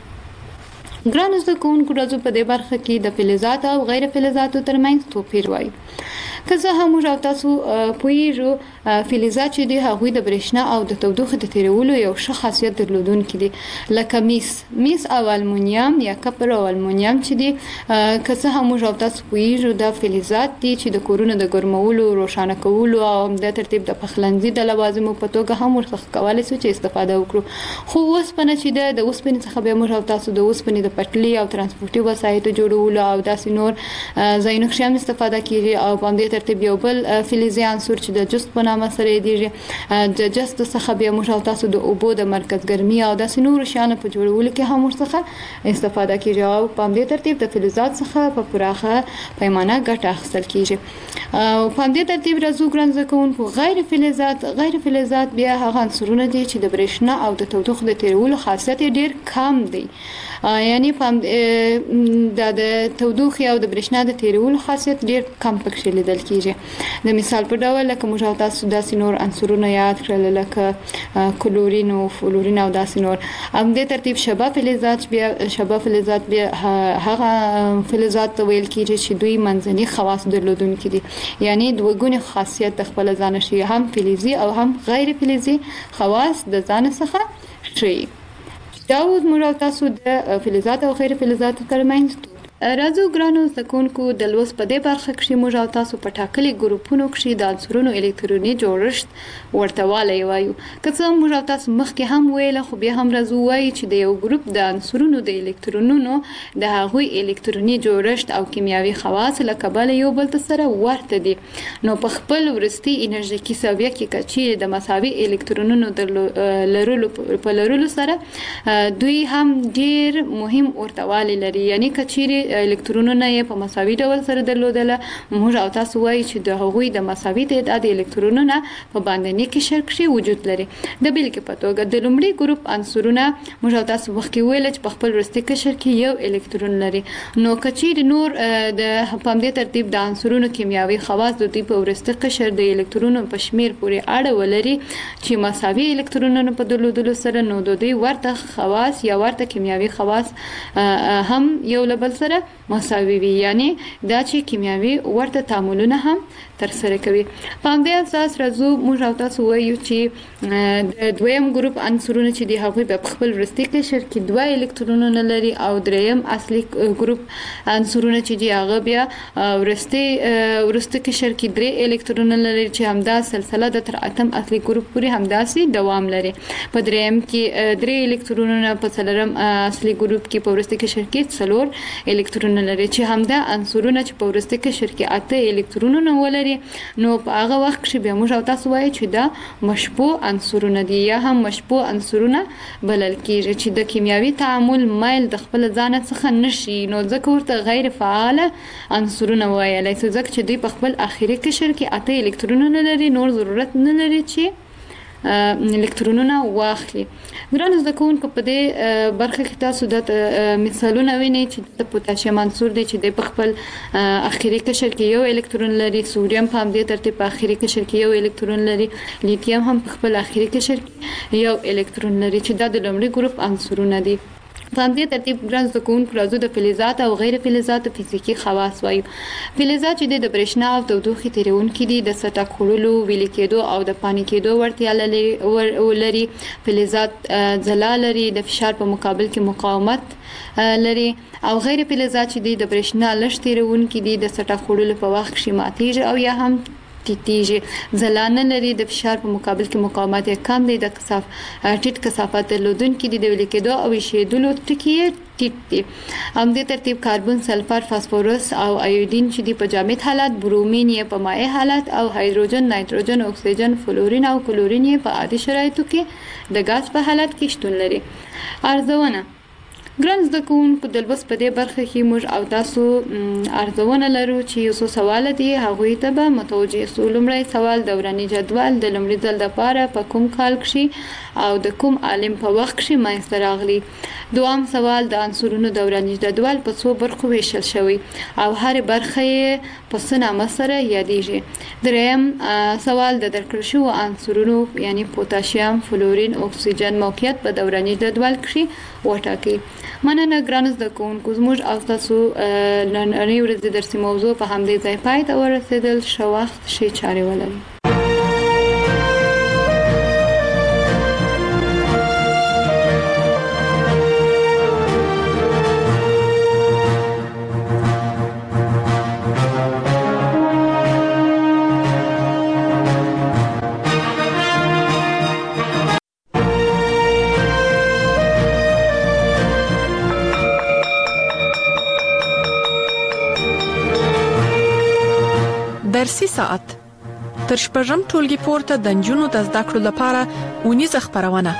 Speaker 2: ګرانو زده کوونکو راځو په دې برخه کې د فلزاتو او غیر فلزاتو ترمنځ توپیر وایو. که څه هم موږ او تاسو پوهیږو فلزات چې دي هغوی د برېښنا او د تودوخې د تیرولو یو ښه خاصیت درلودونکي دي لکه میس او المونیم یا کپر او المونیم چې دي که څه هم موږ او تاسو پوهیږو دا فلزات دي چې د کورونو د ګرمولو روښانه کولو او د ترتیب د پخلنځي د لوازمو په توګه هم ورڅخه کولای شو چې استفاده وکړو خو اوسپنه چې د اوسپنې څخه به موږ او تاسو د اوسپنې د پټلۍ او ترانسپورتي وسایطو جوړولو او داسې نور ځایونو کې هم استفاده کیږي او په همدې ترتیب یو بل فلزي عنصر چې د جست په نامه سره یادېږي د جست څخه بیا موږ او تاسو د اوبو د مرکز ګرمي او داسې نور شیانو په جوړولو کې هم ورڅخه استفاده کیږي او په همدې ترتیب د فلزات څخه په پراخه پیمانه ګټه اخیستل کیږي او په همدې ترتیب راځو ګران زده کوونکو غیر فلزات بیا هغه عنصرونه دي چې د برېښنا او د تودوخې د تیرولو خاصیت ډیر کم دی یعنی د تودوخې او د برېښنا د تیرولو خاصیت ډیر کم پکې لیدل کیږي د مثال په ډول لکه موږ او تاسو داسې نور عنصرونه یاد کړل لکه کلورین او فلورین او داسې نور همدې ترتیب شبه فلزات بیا هغه فلزات ته ویل کیږي چې دوی منځني خواص درلودونکي دي یعنی دوه ګونې خاصیت د خپل ځان شي هم فلزي او هم غیر فلزي خواص د ځان څخه شي. دا اوس موږ او تاسو د فلزات او غیر فلزاتو ترمنځ راځو ګرانو زده کوونکو د لوست په دې برخه کې موږ او تاسو په ټاکلي ګروپونو کې د عنصرونو الکتروني جوړښت ورته والی وایو. که څه موږ او تاسو مخکې هم ویل خو بیا هم راځو وایو چې د یو ګروپ د عنصرونو د الکترونونو د هغوی الکتروني جوړښت او کیمیاوي خواص له کبله یو بل سره ورته دي نو په خپل ورستي انرژیکي ساویه کې کچې د مساوي الکترونونو د لرلو سره دوی هم ډیر مهم ورته لري یعنی کچې الکترونونه یې په مساوي ډول سره درلودله موږ او تاسو وایو چې د هغوی د مساوي تعداد الکترونونه په باندني قشر کې وجود لري. د بیلګې په توګه د لومړي ګروپ عنصرونه موږ او تاسو مخکې ویل چې په خپل وروستي قشر کې یو الکترون لري نو کچیر نور د په همدې ترتیب د عنصرونو کیمیاوي خواص د دوی په وروستي قشر د الکترونونو په شمیر پورې اړه ولري چې مساوي الکترونونه په درلودلو سره نو د دوی ورته خواص یا ورته کیمیاوي خواص هم یو له بل سره مساوي وي یعنی دا چې کیمیاوي ورته تعاملونه هم تر سره کوي. په همدې اساس راځو موږ او تاسو وایو چې د دویم ګروپ عنصرونه چې دی هغوی په خپل وروستي قشر کې دوه الکترونونه لري او دریم اصلي ګروپ عنصرونه چې دی هغه بیا وروستي قشر کې درې الکترونونه لري چې همدا سلسله د تر اتم اصلي ګروپ پورې همداسې دوام لري. په دریم کې درې الکترونونه په څلورم اصلي ګروپ کې په وروستي قشر کې څلور الکترونونه لري چې همدا عنصرونه چې په وروستي قشر کې اته الکترونونه ولري نو په هغه وخت کې بیا موږ او تاسو وایو چې دا مشبوع عنصرونه دي یا هم مشبوع عنصرونه بلل کیږي چې د کیمیاوي تعامل مایل د خپل ځان څخه نشي نو ځکه ورته غیر فعال عنصرونه وایي ځکه چې دوی په خپل اخیری قشر کې اته الکترونونه لري نور ضرورت نه لري چې الکترونونه واخلي. ګران زده کوونکو په دې برخه کې تاسو د مثالونه وینئ چې د پوتاشیم عنصر دی چې د خپل اخیری قشر کې یو الکترون لري، سوډیم په همدې ترتیب په اخیری قشر کې یو الکترون لري، لیتیم هم په خپل اخیری قشر کې یو الکترون لري چې دا د لومړي ګروپ عنصرونه دي. په همدې ترتیب ګران زده کوونکو راځو د فلزات او غیر فلزات فزیکي خواص وایو. فلزات چې د برېښنا او تودوخې تیرونکي دي، د سطح خوړلو، ویلي کېدو او د پانی کېدو وړتیا لري. فلزات ځلا لري، د فشار په مقابل کې مقاومت لري. او غیر فلزات چې د برېښنا لږ تیرونکي دي، د سطح خوړلو په وخت کې ماتېږي او یا هم ټیټیږي. ځلا نه لري، د فشار په مقابل کې مقاومت یې کم دی، د ټیټ کثافت درلودونکي دي، د ویلي کېدو او ایشېدلو ټکي یې ټیټ دي. همدې ترتیب کاربن، سلفر، فاسفورس او ایودین چې دي په جامد حالت، برومین یې په مایع حالت او هایدروجن، نایتروجن، اکسیجن، فلورین او کلورین یې په عادي شرایطو کې د غاز په حالت کې شتون لري. ارزونه ګران زده کوونکو د لوست په دې برخه کې موږ او تاسو ارزونه لرو چې یو څو سوال دي، هغوی ته به متوجه سو. لومړی سوال دوراني جدول د لومړي ځل لپاره په کوم کال کې او د کوم عالم په وخت کې منځته راغلی. دوام سوال د عنصرونو دوراني جدول په څو برخو ویشل شوی او هر برخه یې په څه نامه سره یادیږي. دریم سوال د درکړل شوو عنصرونو یعنی پوتاشیم، فلورین، اکسیجن موقعیت په دوراني جدول کې وټاکئ. مننه ګران زده کوونکو، زموږ او تاسو نننۍ ورځې درسي موضوع په همدې ځای پای ته ورسېدل. ښه وخت، ښې چارې ولرئ.
Speaker 1: درسي ساعت تر شپږم ټولګي پورته د نجونو د زده کړو لپاره اونیزه خبرونه.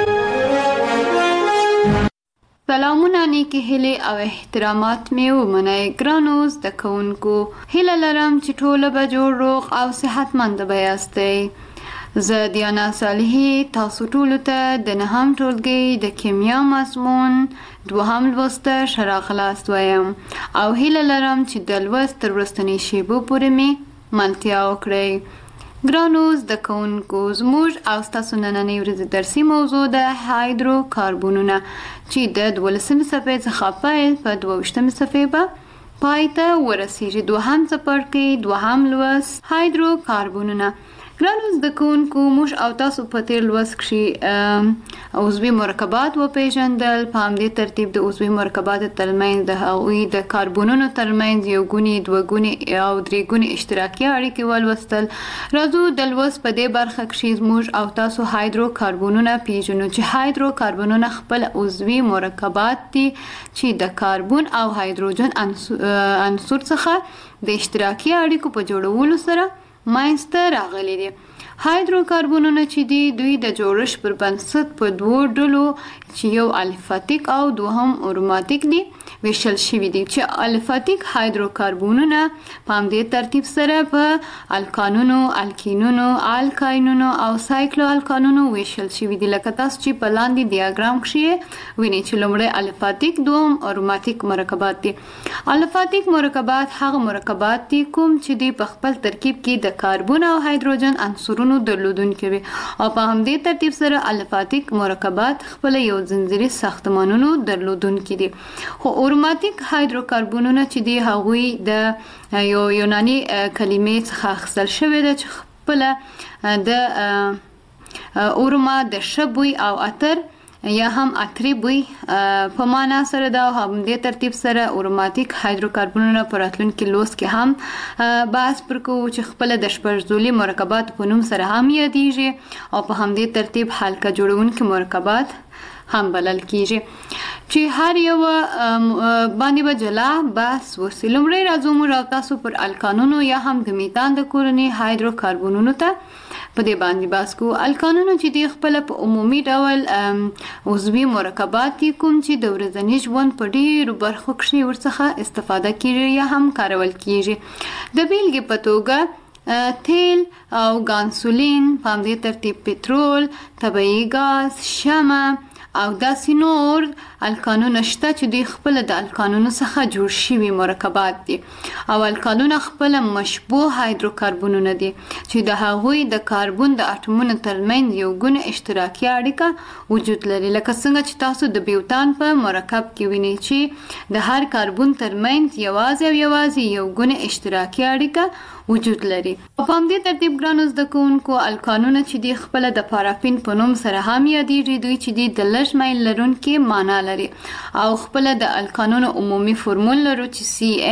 Speaker 2: سلامونه، نیکی هیلې او احترامات مې ومنئ. ګرانو زده کوونکو، هیله لرم چې ټوله به جوړ، روغ او صحتمند به یاستئ. زه دیانا صالحي تاسو ټولو ته د نهم ټولګي د کیمیا مضمون دوهم لوست ښه راغلاست وایم او هیله لرم چې د لوست تر وروستنۍ شیبو پورې مې ملتیا وکړئ. ګرانو زده کوونکو، زموږ او ستاسو نننۍ ورځې درسي موضوع د هایدرو کاربونونه چې د 12مې صفحې څخه پیل په 22مې صفحې به پای ته ورسیږي. دوهم څپرکی، دوهم لوست، هایدرو کاربونونه. ګرانو زده کوونکو، موږ او تاسو په تیر لوست کې عضوي مرکبات وپیژندل. په همدې ترتیب د عضوي مرکباتو ترمنځ د هغوی د کاربونونو ترمنځ یو ګوني، دوه ګوني او درې ګوني اشتراکي اړیکې ولوستل. راځو د لوست په دې برخه کې موږ او تاسو هایدرو کاربونونه پیژنو چې هایدرو کاربونونه خپل عضوي مرکبات دي چې د کاربون او هایدروجن عنصر څخه د اشتراکي اړیکو په جوړولو سره منځته راغلي دي. هایدرو کاربونونه چې دي، دوی د جوړښت پر بنسټ په دوو ډلو چې یو الفاتیک او دوهم اروماتیک دي ویشل شوي دي. چې الفاتیک هایدرو کاربونونه په همدې ترتیب سره په الکانونو، الکینونو، الکاینونو او سایکلو الکانونو ویشل شوي دي. لکه تاسو چې په لاندې ډیاګرام کې وینئ چې لومړی الفاتیک، دوم اروماتیک مرکبات دي. الفاتیک مرکبات هغه مرکبات دي کوم چې دوی په خپل ترکیب کې د کاربون او هایدروجن عنصرونو درلودونکي وي او په همدې ترتیب سره الفاتیک مرکبات خپل یو ځنځیري ساختمانونو درلودونکي دي. خو اروماتیک هایدروکاربونونه چې دي، هغوی د یو یوناني کلمې څخه اخیستل شوی ده چې خپل د اروما د ښه بوی او عطر یا هم عطري بوی په معنا سره ده. همدې ترتیب سره اروماتیک هایدروکاربونونه په راتلونکي لوست کې هم بحث پر کوو چې خپل د شپږزولي مرکبات په نوم سره هم یادیږي او په همدې ترتیب حلقه جوړونکي مرکبات هم بلل کیږي چې هر یو باندې به جلا بحث وسي. لومړی راځو موږ او تاسو پر الکانونو یا هم د میتان د کورنۍ هایدروکاربونونو ته په دې باندې بحث کوو. الکانونو چې دي خپل په عمومي ډول عضوي مرکبات دي کوم چې د ورځني ژوند په ډیرو برخو کې ورڅخه استفاده کیږي یا هم کارول کیږي. د بیلګې په توګه تیل او ګانسولین، په همدې ترتیب پټرول، طبیعي ګاز، شمع او داسې نور الکانونه شته چې دوی خپل د الکانونو څخه جوړ شوي مرکبات دي. او الکانونه خپل مشبوه هایدروکاربنونه دي چې د هغوی د کاربن د اټومونو ترمنځ یو ګونه اشتراکي اړیکه وجود لري، لکه څنګه چې تاسو د بیوتان په مرکب کې وینئ چې د هر کاربن ترمنځ یوازې یو ګونه اشتراکي اړیکه وجود لري. په همدې ترتیب ګرانو زده کوونکو الکانونه چې دی خپل د پارافین په نوم سره هم یادېږي، دوی چې دی د لږ میل لرونکي معنا لري او خپل د الکانونو عمومي فورمول لرو چې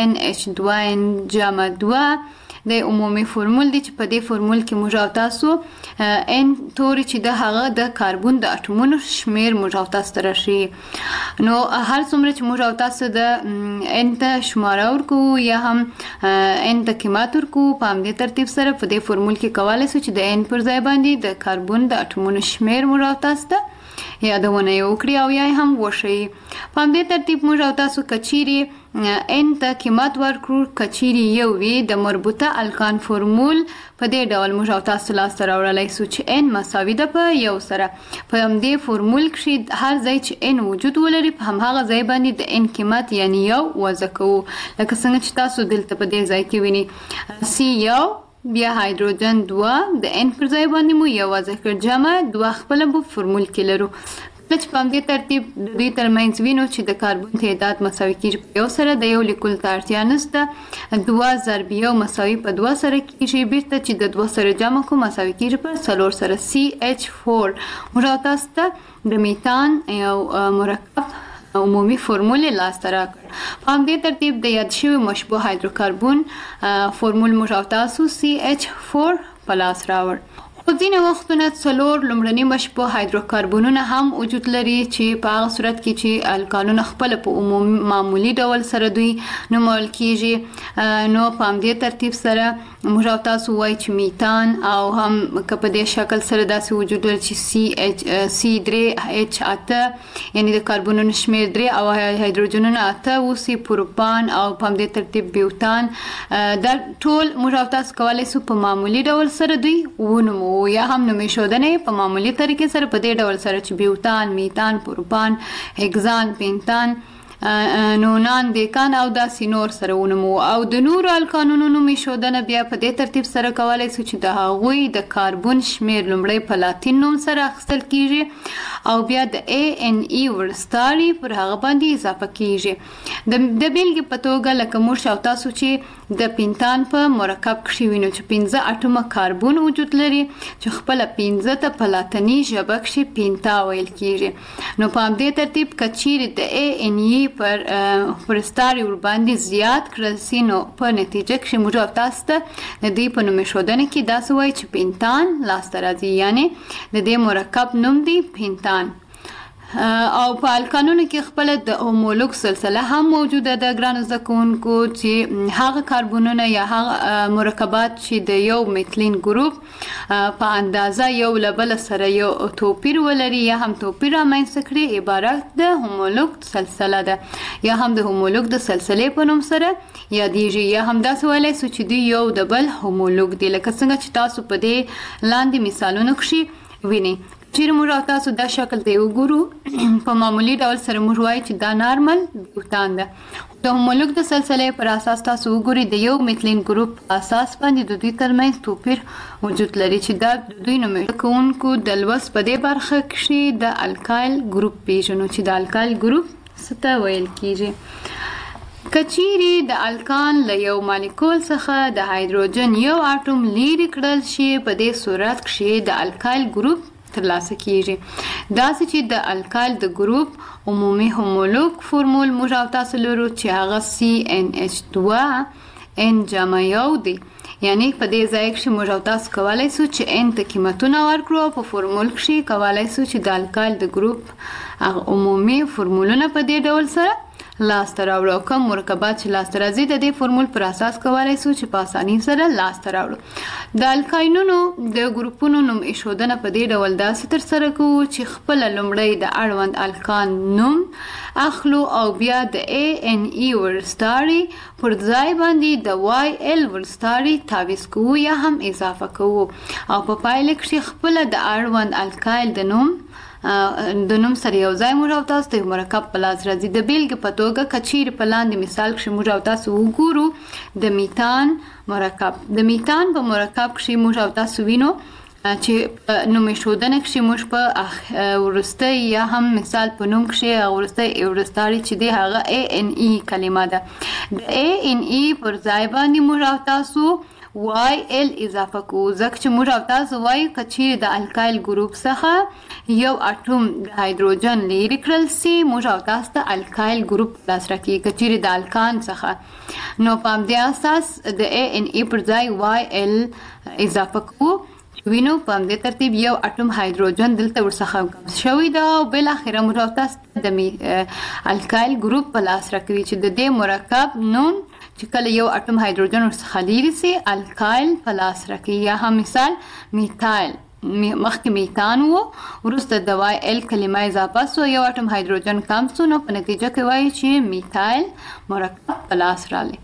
Speaker 2: CnH2n جمع 2 د عمومي فورمول دی چې په دې فورمول کې موږ او تاسو ان توري چې د هغه د کاربن د اټومونو شمیر موږ او تاسو ته راشي. نو هر څومره چې موږ او تاسو د ان ته شماره ورکو یا هم ان ته قیمت ورکو، په همدې ترتیب سره په دې فورمول کې کولی شو چې د ان پر ځای باندې د کاربن د اټومونو شمیر موږ او تاسو ته یادونه یې وکړي او یا هم وښیي. په همدې ترتیب موږ او تاسو کچیرې ان ته قیمت ورکړو، کچیرې یو وي د مربوطه الکان فورمول په دې ډول موږ او تاسو لاسته راوړلی سو چې ان مساوي ده په یو سره. په همدې فورمول کښې هر ځای چې ان وجود ولري په همهغه ځای باندې د ان قیمت یعنی یو وضع کوو، لکه څنګه چې تاسو دلته په دې ځای کې وینئ C1 بیا هایدروجن 2 د ان پر ځای باندې مو یو وضع کړ، جمع 2 خپل په فورمول کې لرو. چې په همدې ترتیب د دوی ترمنځ وینو چې د کاربن تعداد مساوي کېږي په یو سره، د یو لیکلو ته اړتیا نشته. 2 ضرب 1 مساوي په 2 سره کېږي، بیرته چې د 2 سره جمع کو مساوي کېږي په 4 سره. CH4 موږ تاسو ته د میتان یو مرکب عمومي فورمول لاسته راکړ. په همدې ترتیب د یاد شوي مشبوه هایدروکاربن فورمول موږ تاسو CH4 په لاس راوړ. په ځینې وختونه 4 لومړني مشبوه هایدروکاربنونه هم وجود لري چې په هغه صورت کې چې الکانونه خپل په معمولي ډول سره دوی نومول کېږي. نو په همدې ترتیب سره موږ او تاسو وایو چې میتان او هم که په دې شکل سره داسې وجود لري چې C3H8 یعنی د کاربنونو شمیر 3 او هایدروجنونه 8 اوسي، پروپان او په همدې ترتیب بیوتان. دا ټول موږ او تاسو کولی سو په معمولي ډول سره دوی ونومو یا هم نومې ښودنې په معمولي طریقې سره په دې ډول سره چې بیوتان، میتان، پروپان، هگزان، پینتان، نونان، دیکان او داسې نور سره ونومو. او د نورو الکانونو نومې ښودنه بیا په دې ترتیب سره کولی سو چې د هغوی د کاربن شمیر لومړی په لاتین نوم سره اخیستل کېږي او بیا د ANE ورستاري پر هغه باندې اضافه کېږي. د بیلګې په توګه لکه موږ او تاسو چې د پینتان په مرکب کښې وینو چې 15 اټومه کاربن وجود لري چې خپله 15 ته په لاتیني ژبه کښې پینتا ویل کېږي. نو په همدې ترتیب که چیرې د ANE پر ستاري ورباندې زیات کړل سي، نو په نتیجه کښې موږ او تاسو ته د دې په نومې ښودنه کې داسې وایي چې پینتان لاسته راځي، یعنې د دې مرکب نوم دی پینتان. او په الکانونو کې خپل د هومولوګ سلسله هم موجوده ده ګرانو زده کوونکو، چې هغه کاربنونه یا هغه مرکبات چې د یو میتلین ګروپ په اندازه یو له بل سره یو توپیر ولري یا هم توپیر رامنځته کړي عبارت د هومولوګ سلسله ده، یا هم د هومولوګ د سلسلې په نوم سره یادېږي، یا هم داسې ویلی سو چې دوی یو د بل هومولوګ دي، لکه څنګه چې تاسو په دې لاندې مثالونو کښې وینئ. چیرې موږ او تاسو دا شکل ته وګورو، په معمولي ډول سره موږ وایو چې دا نارمل بیوتان ده. د هومولوګ د سلسلې پر اساس تاسو وګورئ د یو میتلین ګروپ په اساس باندې د دوی ترمنځ توپیر وجود لري چې دا د دوی نومې کوونکو د لوست په دې برخه کښې د الکایل ګروپ پیژنو چې د الکایل ګروپ څه ته ویل کېږي. کچیرې د الکان له یو مالیکول څخه د هایدروجن یو اټوم لیرې کړل شي، په دې صورت کښې د الکایل ګروپ ترلاسه کېږي. داسې چې د الکایل د ګروپ عمومي هومولوګ فورمول موږ او تاسو لرو چې هغه CnH2 n جمع 1 دی، یعنی په دې ځای کښې موږ او تاسو کولی سو چې n ته قیمتونه ورکړو او په فورمول کښې کولی سو چې د الکایل د ګروپ هغه عمومي فورمولونه په دې ډول سره لاسته راوړو، او کوم مرکبات چې لاسته راځي د دې فورمول پر اساس کولی سو چې په اسانۍ سره لاسته راوړو. د الکاینونو د ګروپونو نوم ایښودنه په دې ډول داسې ترسره کوو چې خپله لومړی د اړوند الکان نوم اخلو او بیا د ANE ورسټاري پر ځای باندې د YL ورسټاري تعویض کوو یا هم اضافه کوو او په پایله کې خپله د اړوند الکایل د نوم سره یو ځای موږ او تاسو ته مرکب په لاس راځي. د بیلګې په توګه که چیرې په لاندې مثال کې موږ او تاسو وګورو د میتان مرکب. د میتان په مرکب کې موږ او تاسو وینو چې نوم ایښودنه کې موږ په وروستۍ یا هم مثال په نوم کې وروستۍ ورسټاري چې دی هغه ANE کلمه ده. د ANE پر ځای باندې موږ او تاسو YL اضافه کوو ځکه چې موږ او تاسو وایو که چیرې د الکایل ګروپ څخه یو اټوم د هایدروجن لرې کړل سي موږ او تاسو ته الکایل ګروپ په لاس راکوي. که چیرې د الکان څخه نو په همدې اساس د ANE پر ځای YL اضافه کوو. وینو په همدې ترتیب یو اټوم هایدروجن دلته ورڅخه کم شوی ده او بالاخره موږ او تاسو د الکایل ګروپ په لاس راکوي چې د دې مرکب نوم چې کله یو اټوم هایدروجن ورڅخه لرې سي الکایل په لاس راکوي. یا هم مثال میتایل مخکې میتان و وروسته د YL کلمه اضافه سو یو اټوم هایدروجن کم سو نو په نتیجه کې وایي چې میتایل مرکب په لاس راغلی.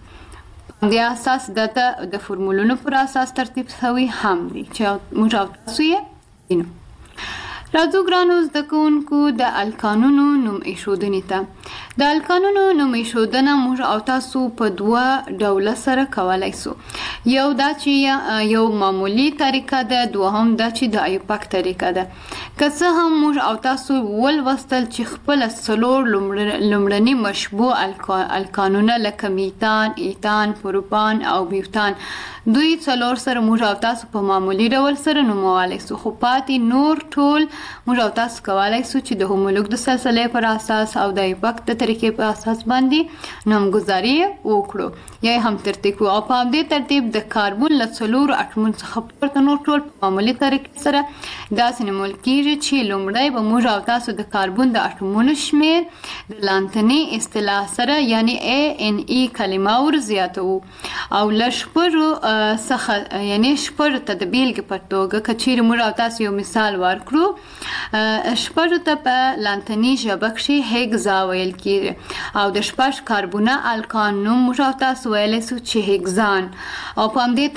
Speaker 2: د اساس دته د فرمولونو پر اساس ترتیب شوی هم دي چې موږ او تاسو یې وینو. راځو ګرانو زده کوونکو د الکانونو نوم ایښودنې ته. د الکانونو نوم ایښودنه موږ او تاسو په دوه ډوله سره کولی سو. یو دا چې یو معمولی طریقه ده، دوهم دا چې د ایوپک طریقه ده. که څه هم موږ او تاسو ولوستل چې خپله څلور لومړني مشبوع الکانونه لکه میتان، ایتان، پروپان او بیوتان دوی څلور سره موږ او تاسو په معمولی ډول سره نومولی سو، خو پاتې نور ټول موږ او تاسو کولی سو چې د هومولوګ د سلسلې پر اساس او د ایوپک د طریقې په اساس باندې نومګذاري وکړو یا هم ترتیب کړو. او په همدې ترتیب د کاربون له څلورو اټومونو څخه پورته نور ټول په معمولي طریقې سره داسې نومول کیږي چې لومړی به موږ او تاسو د کاربون د اټومونو شمیر د لانتني اصطلاح سره یعنی ANE کلمه ور زیاتو او له شپږو څخه یعنی شپږو ته د بیلګې په توګه که چیرې موږ او تاسو یو مثال ورکړو شپږو ته په لانتني ژبه کې هیګزا ویل کیږي او د شپږ کاربونه الکان نوم موږ او تاسو ویلی سو چې هیګزان. او په همدې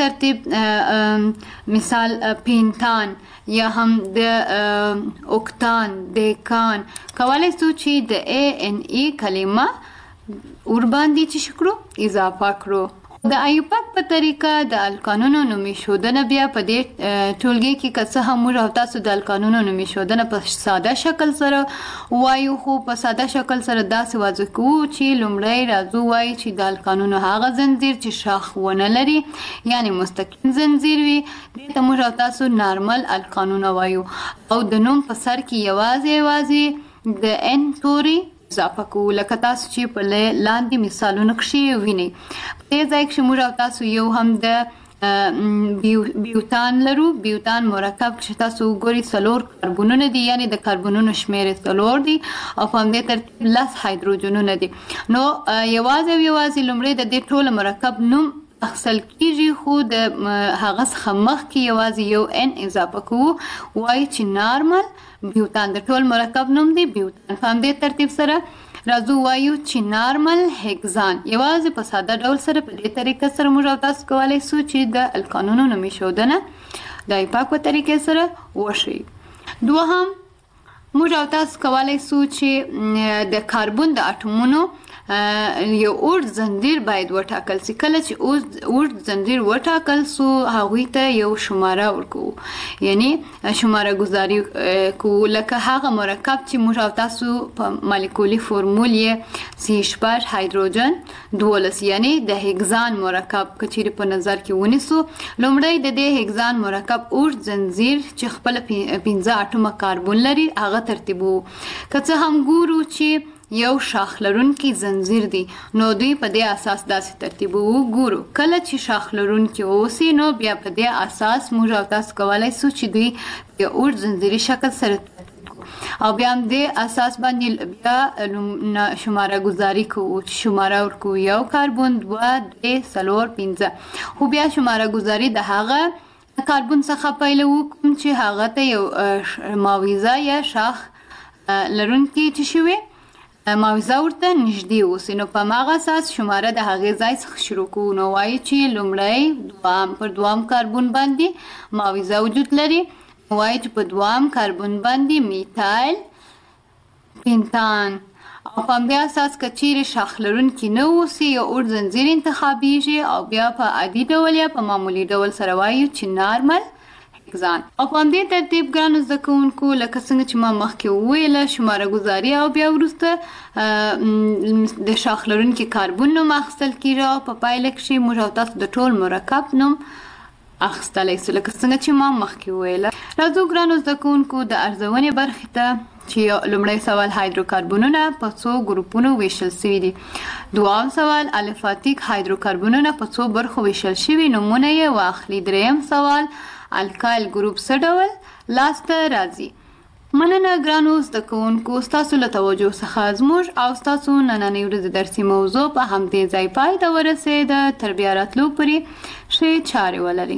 Speaker 2: ترتیب مثال پینتان یا هم د اوکتان، دیکان کولی سو چې د ANE کلمه ور باندې چې شکړو اضافه کړو. د ایوپک په طریقه د الکانونو نوم ایښودنه بیا په دې ټولګي کې که څه هم موږ او تاسو د الکانونو نوم ایښودنه په ساده شکل سره وایو خو په ساده شکل سره داسې واضح کوو چې لومړی راځو وایي چې د الکانونو هغه زنځیر چې شاخ ونه لري یعنی مستقیم زنځیر وي دې ته موږ او تاسو نارمل الکانونه وایو او د نوم په سر کې یوازې د N توري اضافه کوو لکه تاسو چې په لاندې مثالونو کې وینئ. په دې ځای کې موږ او تاسو یو هم د بیوتان لرو. بیوتان مرکب چې تاسو وګورئ څلور کاربونونه دي یعنی د کاربونونو شمیر څلور دي او په همدې ترتیب 10 هایدروجنونه دي. نو یوازې لومړی د دې ټول مرکب نوم اخصل کیږي خو د هغه څخه مخکې یوازې یو N اضافه کوو وایي چې نارمل بیوتان د ټول مرکب نوم دی بیوتان. په همدې ترتیب سره راځو وایو چې نارمل هیګزان یوازې په ساده ډول سره په دې طریقه سره موږ او تاسو کولی سو چې د الکانونو نوم ایښودنه د ایوپک په طریقې سره وشي. دوهم موږ او تاسو کولی سو چې د کاربون د اټومونو یو اوږد زنځیر باید وټاکل سي. کله چې اوږد زنځیر وټاکل سو هغوی ته یو شماره ورکوو یعنی شماره ګذاري کوو لکه هغه مرکب چې موږ او تاسو په مالیکولي فورمول یې C هایدروجن 12 یعنی د هیګزان مرکب که چیرې په نظر کې ونیسو لومړی د دې هیګزان مرکب اوږد زنځیر چې خپل 15 اټومه کاربون لري هغه ترتیبوو. که څه هم ګورو چې یو شاخ لرونکی زنځیر دی نو دوی په دې اساس داسې ترتیب وګورو. کله چې شاخ لرونکی اوسي نو بیا په دې اساس موږ او تاسو کولی سو چې دوی په اوږد زنځیري شکل سره او بیا هم دې اساس باندې بیا شماره ګذاري کوو چې شماره ورکوو یو کاربون 2 3 4 5 خو بیا شماره ګذاري د هغه کاربن څخه پیل وکړم چې هغه ته یو ماویزه یا شاخ لرونکي چې شوي ماویزه ورته نږدې اوسي. نو په هماغه اساس شماره د هغې ځای څخه شروع کوو. نو وایي چې لومړی پر دوام کاربن باندې ماویزه وجود لري. وایي چې په دوام کاربن باندې میتایل پینتان او په همدې اساس که چیرې شاخ لرونکي نه اوسي یا اور زنځیر انتخابیږي او بیا په عادي ډول یا په معمولي ډول سره وایو چې نارمل هکزان. او په همدې ترتیب ګرانو زده کوونکو لکه څنګه چې ما مخکې وویله شماره ګذاري او بیا وروسته د شاخ لرونکي کاربن نوم اخیستل کیږي او په پایله کښې موږ او تاسو د ټول مرکب نوم اخیستلی سو لکه څنګه چې ما مخکې وویله. راځو ګرانو زده کوونکو د ارزونې برخې ته چې لومړی سوال هایدروکاربنونه په څو ګروپونو ویشل شوي دي. دوام سوال الفاتیک هایدروکاربنونه په څو برخو ویشل شوي نومونه یې واخلي. دریم سوال الکایل ګروپ څه ډول لاسته راځي. مننه ګرانو زده کوونکو ستاسو له توجه څخه زموږ او ستاسو نننۍ ورځې درسي موضوع په همدې ځای پای ته ورسېده. تر بیا راتلو پورې ښې چارې ولرئ.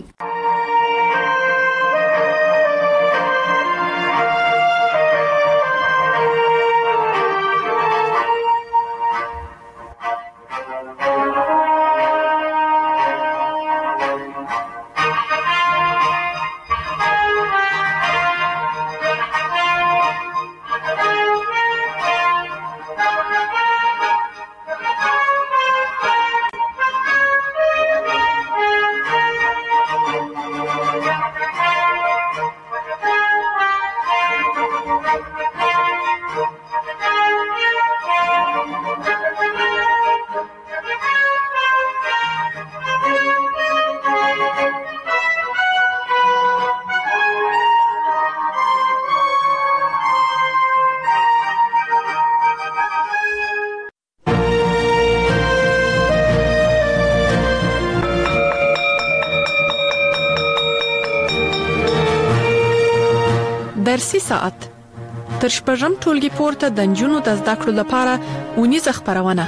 Speaker 1: درسي ساعت تر شپږم ټولګي پورته د نجونو د زده کړو لپاره اونیزه خپرونه.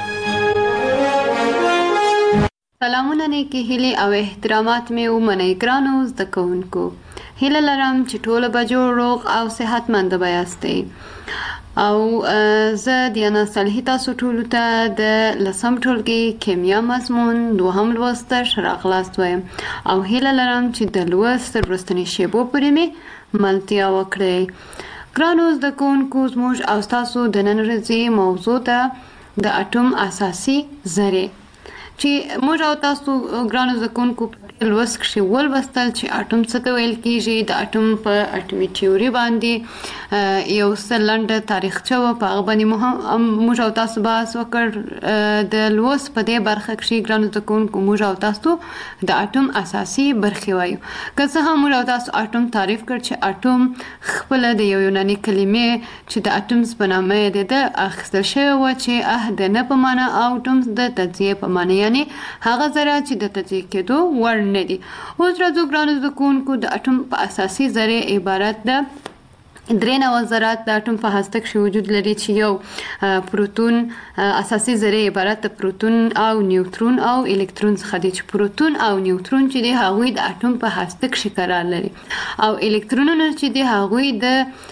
Speaker 2: سلامونه نیکې هیلې او احترامات مې ومنئ ګرانو زده کوونکو. هیله لرم چې ټول به جوړ روغ او صحتمند به یاستئ. او زه دیانا صالحي تاسو ټولو ته د 10م ټولګي کیمیا مضمون 2م لوست راغلاست وایم او هیله لرم چې د لوست تر وروستنۍ شیبو پورې مې ملتیا وکړئ. ګرانو زده کوونکو زموږ او ستاسو د نن ورځې موضوع ده د اټوم اساسي ذرې چې موږ او تاسو ګرانو زده کوونکو لوست کښې ولوستل چې اټوم څه ته ویل کېږي. د اټوم په اټومي تیوري باندې یو څه لنډه تاریخچه وه په هغه باندې موږ او تاسو بحث وکړ. د لوست په دې برخه کښې ګرانو زده کوونکو موږ او تاسو د اټوم اساسي برخې وایو. که څه هم موږ او تاسو اټوم تعریف کړ چې اټوم خپله د یو یوناني کلمې چې د اټومز په نامه یې د اخیستل شوې وه چې د نه په معنی او ټومز د تجزیې په معنی یعنې هغه ذره چې د تجزیې کېدو وړ نه دي. اوس راځو ګرانو زده کوونکو د اټوم په اساسي ذرې عبارت ده 93 ذرات د اټوم په هسته کښې وجود لري چې یو پروتون اساسي ذرې عبارت د پروتون او نیوترون او الکترون څخه دي چې پروتون او نیوترون چې دي هغوی د اټوم په هسته کښې قرار لري او الکترونونه چې دي هغوی د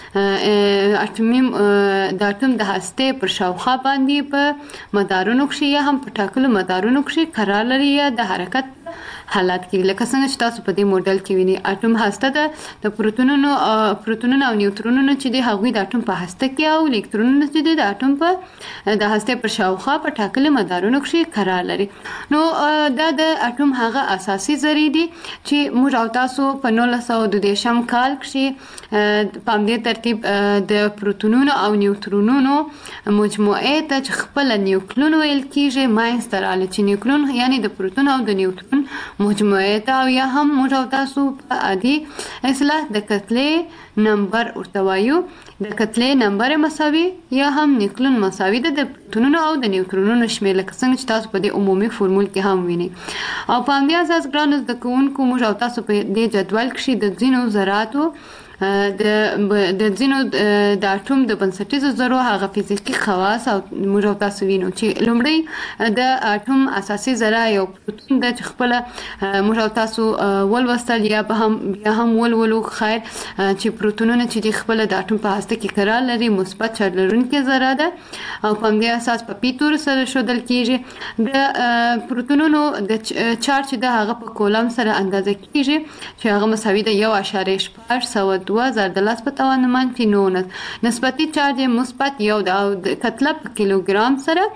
Speaker 2: اټوم د هستې پر شاوخوا باندې په مدارونو کښې یا هم په ټاکلو مدارونو کښې قرار لري یا د حرکت حالات کې لکه څنګه چې تاسو په دې موډل کې وینئ. اټوم هسته ده د پروتونونو او نیوترونونو چې دي هغوی د اټوم په هسته کې او الکترونونه چې دي د اټوم په د هستې پر شاوخوا په ټاکلي مدارونو کښې قرار لري. نو دا د اټوم هغه اساسي ذرې دي چې موږ او تاسو په 1932 کال کښې په همدې ترتیب د پروتونونو او نیوترونونو مجموعې ته چې خپله نیوکلون ویل کېږي منځته راغله چې نیوکلون یعنې د پروتون او د نیوترون مجموعه ته او یا هم موږ او تاسو په عادي اصطلاح د کتلې نمبر ورته وایو. د کتلې نمبر مساوي یا هم نیوکلون مساوي ده د پروتونونو او د نیوترونونو شمېر لکه څنګه چې تاسو په دې عمومي فورمول کې هم وینئ. او په همدې اساس ګرانو زده کوونکو موږ او تاسو په دې جدول کښې د ځینو ذراتو د ځینو د اټوم د بنسټیزو ذرو هغه فزیکي خواص او موږ تاسو وینو چې لومړی د اټوم اساسي ذره یو پروتون د خپل موږ تاسو ولوستل یا بیا هم ولولو خیر چې پروتونونه چې خپل د اټوم په هسته کې قرار لري مثبت چارج لرونکي ذره ده او په دې اساس په پی تور سره ښودل کیږي د پروتونونو د چارج د هغه په کولم سره اندازه کیږي چې هغه مساوي ده 1.802 ضرب لاس په توان منفي 9 نسبتي چارج مثبت 1 د کتله په کیلوګرام سره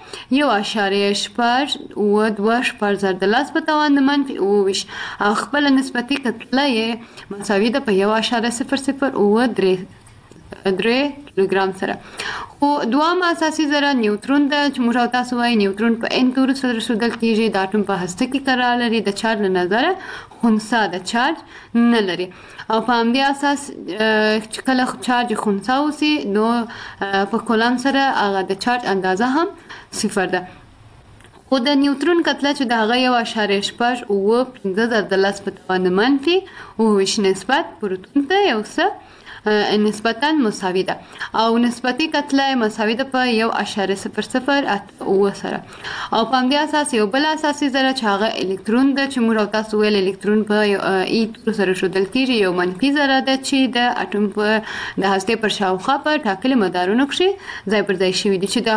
Speaker 2: 1.802 ضرب لاس په توان منفي 20 او خپل نسبتي کتله یې مساوي ده په 1.003 کیلوګرام سره خو دوام اساسي ذره نیوترون د چې موږ تاسو وایي نیوترون په ان تور سره ښودل کیږي د اټوم په هسته کې قرار لري د چارج نظر خنثی د چارج نه لري او په همدې اساس چې کله چارج خنثی اوسي نو په کولم سره هغه د چارج اندازه هم صفر ده خو د نیوترون کتله چې د هغه 1.8 ضرب لاس په توان منفي او نسبت پروتون ته یو څه نسبتاً مساوي ده او نسبتي کتله مساوي ده په 1.008 سره او په همدې اساس یو بل اساسي ذره چې هغه الکترون ده چې موږ تاسو ویل الکترون په ای تور سره ښودل کیږي یو منفي ذره ده چې د اټوم په د هسته پر شاوخوا په ټاکلي مدارونو کې ځای پر ځای شوی دي چې د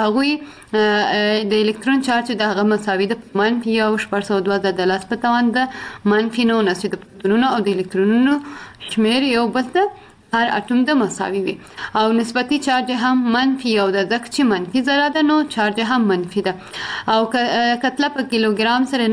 Speaker 2: هغوی د الکترون چارج د هغه مساوي ده منفي 1.2 ضرب لاس په توان ده منفي 9 چې د پروتونونو او د الکترونونو شمیر یو بل ته هر اټوم د مساوي وي او نسبتي چارج هم منفي یو د ځکه چې منفي ذره ده نو چارج هم منفي ده او کتله په کیلوګرام سره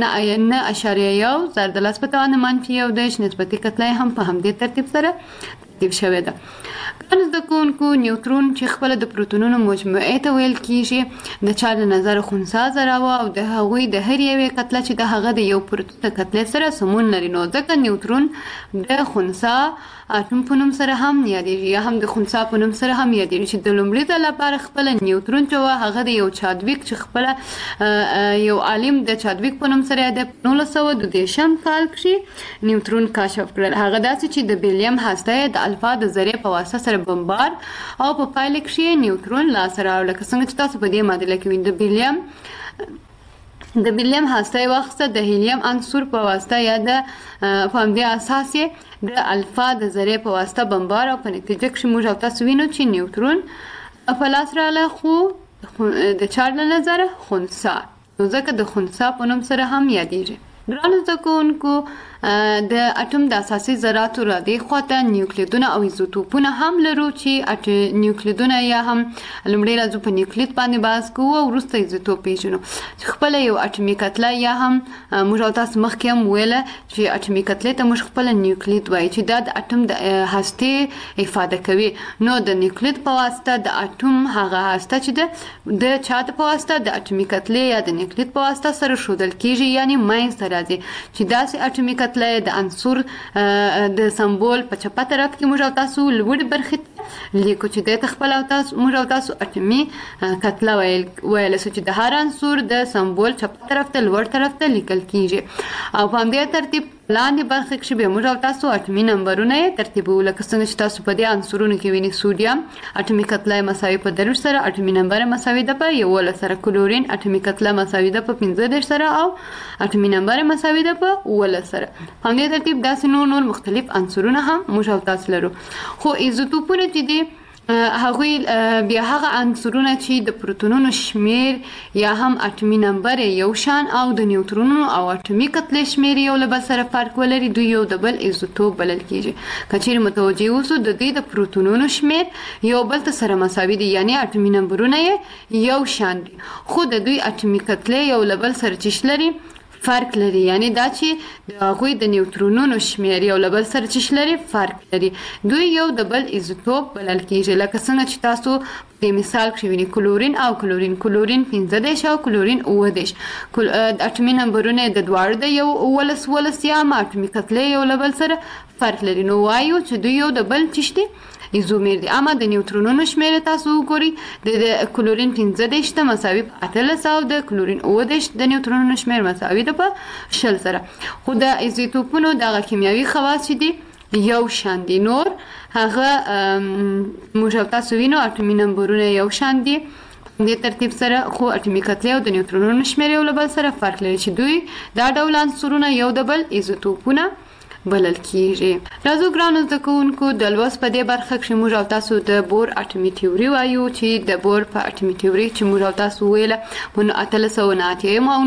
Speaker 2: 9.1 ضرب لاس په توان منفي یو د نسبتي کتله هم په همدې ترتیب سره ترتیب شوی ده کله د کوونکو نیوترون چې خپل د پروتونونو مجموعه ته ویل کیږي د چارج نظر خنثی ذره او د هغوی د هر یوې کتله چې د هغه د یو پروتون د کتلې سره سمون لري نو ځکه نیوترون د خنثی اټوم په نوم سره هم یادېږي یا هم د خنثی په نوم سره هم یادېږي چې د لومړي ځل لپاره خپل نیوترون چې هغه د یو چادویک چې خپل یو عالم د چادویک په نوم سره د 1922 کال کې نیوترون کشف کړل هغه داسې چې د بیلیم هسته د الفا د ذرې په واسطه سره بمبار او په پایله کې نیوترون لاسته راوړل لکه څنګه چې تاسو په دې معادله کې وینئ د بیلیم هسته واسطه د هیلیم عنصر په واسطه یا د همدې اساس د الفا د ذرې په واسطه بمبار او په نتیجه کې موږ تاسو وینو چې نیوترون په لاس رااله خو د چارج له نظره خنثی نو ځکه د خنثی په نوم سره هم یادېږي ګرانو زده کوونکو د اټوم د اساسي ذراتو را دي خواته نیوکلیدونه او ایزوټوپونه هم لرو چې نیوکلیدونه یا هم لومړی راځو په نیوکلید باندې بحث کوو او وروسته ایزوټوپ پیژنو چې خپل یو اټومي کتله یا هم موږ تاسو مخکې هم ویل چې اټومي کتله ته موږ خپل نیوکلید وایي چې دا د اټوم د هسته افاده کوي نو د نیوکلید په واسطه د اټوم هغه هسته چې د چات په واسطه د اټومي کتله یا د نیوکلید په واسطه سره ښودل کیږي یعنی ماین سره راځي چې داسې اټومي کتله د عنصر د سمبول په چپه طرف کې موږ تاسو لوړ برخه لیکو چې د خپل تاسو موږ تاسو اټومي کتله ویل چې د هر عنصر د سمبول چپه طرف ته لوړ طرف ته لیکل کیږي او په همدې ترتیب لاندې برخه کې به موږ تاسو اټومي نمبرونه ترتیبو لکه څنګه چې تاسو په دې عنصرونو کې وینئ سوډیم اټومي کتله مساوي په 3 سره اټومي نمبر مساوي ده په 11 سره کلورین اټومي کتله مساوي ده په 15 سره او اټومي نمبر مساوي ده په 11 سره په دې ترتیب داسې نور مختلف عنصرونه هم موږ تاسو لرو خو ایزوټوپونه چې دي هغوی بیا هغه عنصرونه چې د پروتونونو شمیر یا هم اټومي نمبر یو شان او د نیوترونونو او اټومي کتلې شمیر یو له بل سره فرق ولري دوی یو د بل ایزوټوپ بلل کیږي کچیر متوجه اوسو د دې د پروتونونو شمیر یو بل ته سره مساوي دي یعنی اټومي نمبرونه یو شان دي خو د دوی اټومي کتلې یو له بل سره چش لري فرق لري یعنی دا چې د هغوی د نیوترونونو شمیر یو له بل سره چش لري فرق لري دوی یو د بل ایزوټوپ بلل کیږي لکه څنګه چې تاسو په مثال کې وینئ کلورین او کلورین 15 او کلورین 19 اټومي نمبرونه د دواړو د یو ولس یا اټومي کتلې یو له بل سره فرق لري نو وایو چې دوی یو د بل چش دي ایزومیر دي اما د نیوترونونو شمیر تاسو وګورئ د کلورین 15 مساوي په 18 او د کلورین 19 د نیوترونونو شمیر مساوي ده په 0 سره خو د ایزوټوپونو دغه کیمیاوي خواص دي یو شان دي نور هغه موږ او تاسو وینو اټومي نمبرونه یو شان دي د ترتیب سره خو اټومي کتله او د نیوټرونونو شمیر یو له بل سره فرق لري چې دوی دا ډول عنصرونه یو د بل ایزوټوپونه بلل کیږي راځو ګرانو زده کوونکو د لوست په دې برخه کې موږ او تاسو د بور اټومي تیوري وایو چې د بور په اټومي تیوري چې موږ او تاسو ویله په 1909 او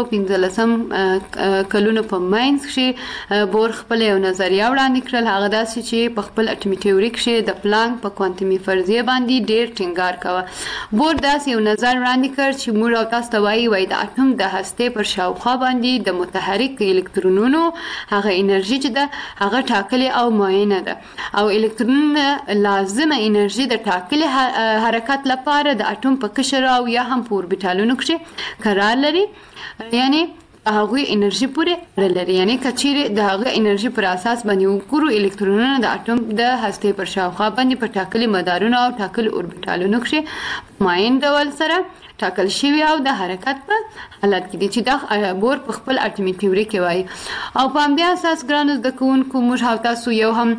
Speaker 2: 1915 کلونو په ماینز کې بور خپل یو نظریه وړاندې کړل هغه داسې چې په خپل اټومي تیوري کې د پلانک په کوانتمي فرضیه باندې ډېر ټینګار کاوه بور داسې یو نظر وړاندې کړ چې موږ او تاسو ته وایي د اټوم د هسته پر شاوخوا باندې د متحرک الکترونونو هغه انرژي چې ده هغه ټاکلې او معینه ده او الکترونونه لازمه انرژي د ټاکلې حرکت لپاره د اټوم په قشر او یا هم په اوربیټالونو کې قرار لري یعنی هغه انرژي پورې لري یعنی کچېره د هغه انرژي پر اساس باندې وګورو الکترونونه د اټوم د هسته پر شاوخوا باندې په ټاکلې مدارونو او ټاکلې اوربیټالونو کې معین ډول سره ټاکل شوی او د حرکت په حالت کې دي چې دا بور په خپل اټومي تیوري کې وایي او په همدې اساس ګرانو زده کوونکو موږ او تاسو یو هم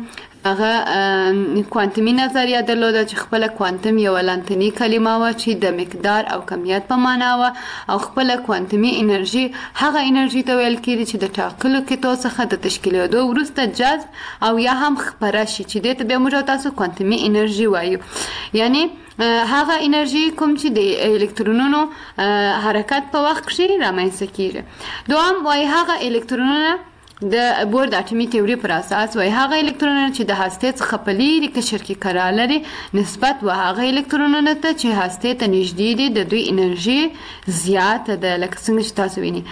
Speaker 2: هغه کوانتمي نظریه درلوده چې خپل کوانتم یو لانتنی کلمه و چې د مقدار او کمیت په معنا و او خپل کوانتمي انرژي هغه انرژي ته ویل کېږي چې د ټاکلو کېدو څخه د تشکیلېدو وروسته جذب او یا هم خپره شي چې دې ته بیا موږ تاسو کوانتمي انرژي وایو یعنی هغه انرژي کوم چې د الکترونونو حرکت په وخت کې رامنځته کیږي دوام وايي هغه الکترونونه د بور د اټومي تیوري پر اساس وايي هغه الکترونونه چې د هسته څخه په لیرې قشر کې قرار لري نسبت و هغه الکترونونه ته چې هسته ته نږدې دي د دوی انرژي زیاته ده لکه څنګه چې تاسو وینئ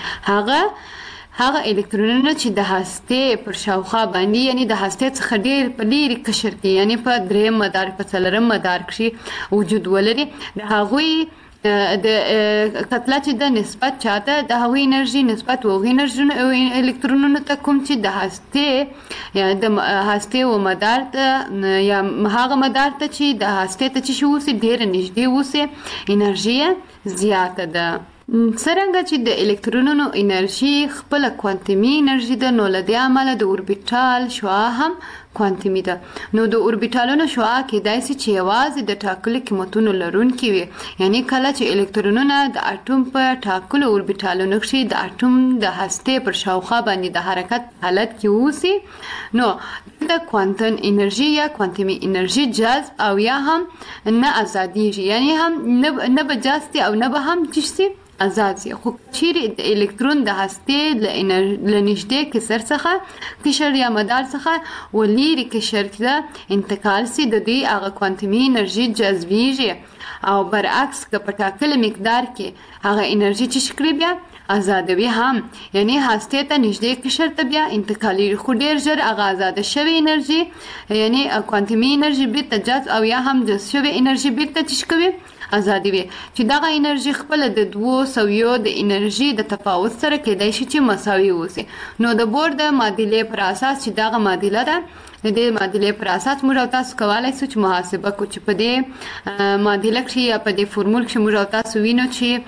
Speaker 2: هغه الکترونونه چې د هسته پر شاوخوا باندې یعنی د هسته څخه ډیر په لیرې قشر کې یعنی په دریم مدار په څلورم مدار کې وجود ولري د هغوی د کتله چې د نسبت چاته د هغوی انرژي نسبت و انرژي الکترونونو ته کوم چې د هسته یا د هسته و مدار ته یا هغه مدار ته چې د هسته ته چې شو سي ډیر نږدې وسه انرژي زیاته ده څرنګه چې د الکترونونو انرژي خپل کوانتمي انرژي ده نو له دې عمله د اوربیټال شعاع هم کوانتمي ده نو د اوربیټالونو شعاع کېدای شي چې یوازې د ټاکلو قیمتونو لرونکي وي یعنی کله چې الکترونونه د اټوم په ټاکلو اوربیټالونو کې د اټوم د هسته پر شاوخوا باندې د حرکت حالت کې وسی نو د کوانتم انرژي یا کوانتمي انرژي جذب او یا هم نه ازاديږي یعنی هم نه بجاستي او نه به هم چشتي آزاد سي خو چیرې د الکترون د هسته ل نږدې کسر څخه قشر یا مدار څخه وليري قشر کې انتقال سي د دې هغه کوانتمي انرژي جذبيږي او برعکس که په ټاکل مقدار کې هغه انرژي چې شکري بیا آزادوي هم یعنی هسته ته نږدې قشر ته بیا انتقالي خو ډیر ژر هغه آزاد شوی انرژي یعنی کوانتمي انرژي بیرته جذب او یا هم جذب شوی انرژي بیرته تشکوي آزادي وي چې دغه انرژي خپل د دوو سویو د انرژي د تفاوت سره کېدای شي چې مساوي وي نو د بور د معادلې پر اساس چې دغه معادله ده د دې معادلې پر اساس موږ تاسو کولای شو چې محاسبه کو چې په دې معادله کې یا په دې فورمول کې موږ تاسو وینو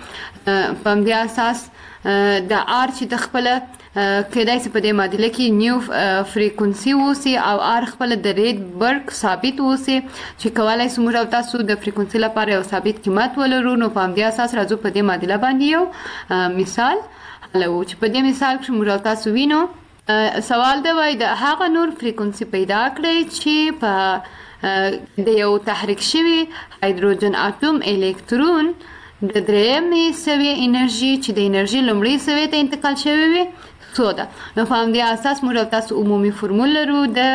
Speaker 2: چې په دې اساس د ار چې د خپل کېدای شي په دې معادله کې نیو فریکونسي وسی او ار خپل د ریډ برګ ثابت وسی چې کولای شو موږ تاسو د فریکونسي لپاره یو ثابت قیمت ولرو نو په دې اساس راځو په دې معادله باندې یو مثال حلو چې په دې مثال کې موږ تاسو وینو سوال دی وای د هغه نور فریکونسي پیدا کړئ چې په د یو تحریک شوی هایدروجن اټوم الکترون د درېمې سویې انرژي چې د انرژي لومړۍ سویې ته انتقال شوی وي څو ده نو په همدې اساس موږ تاسو عمومي فورمول لرو د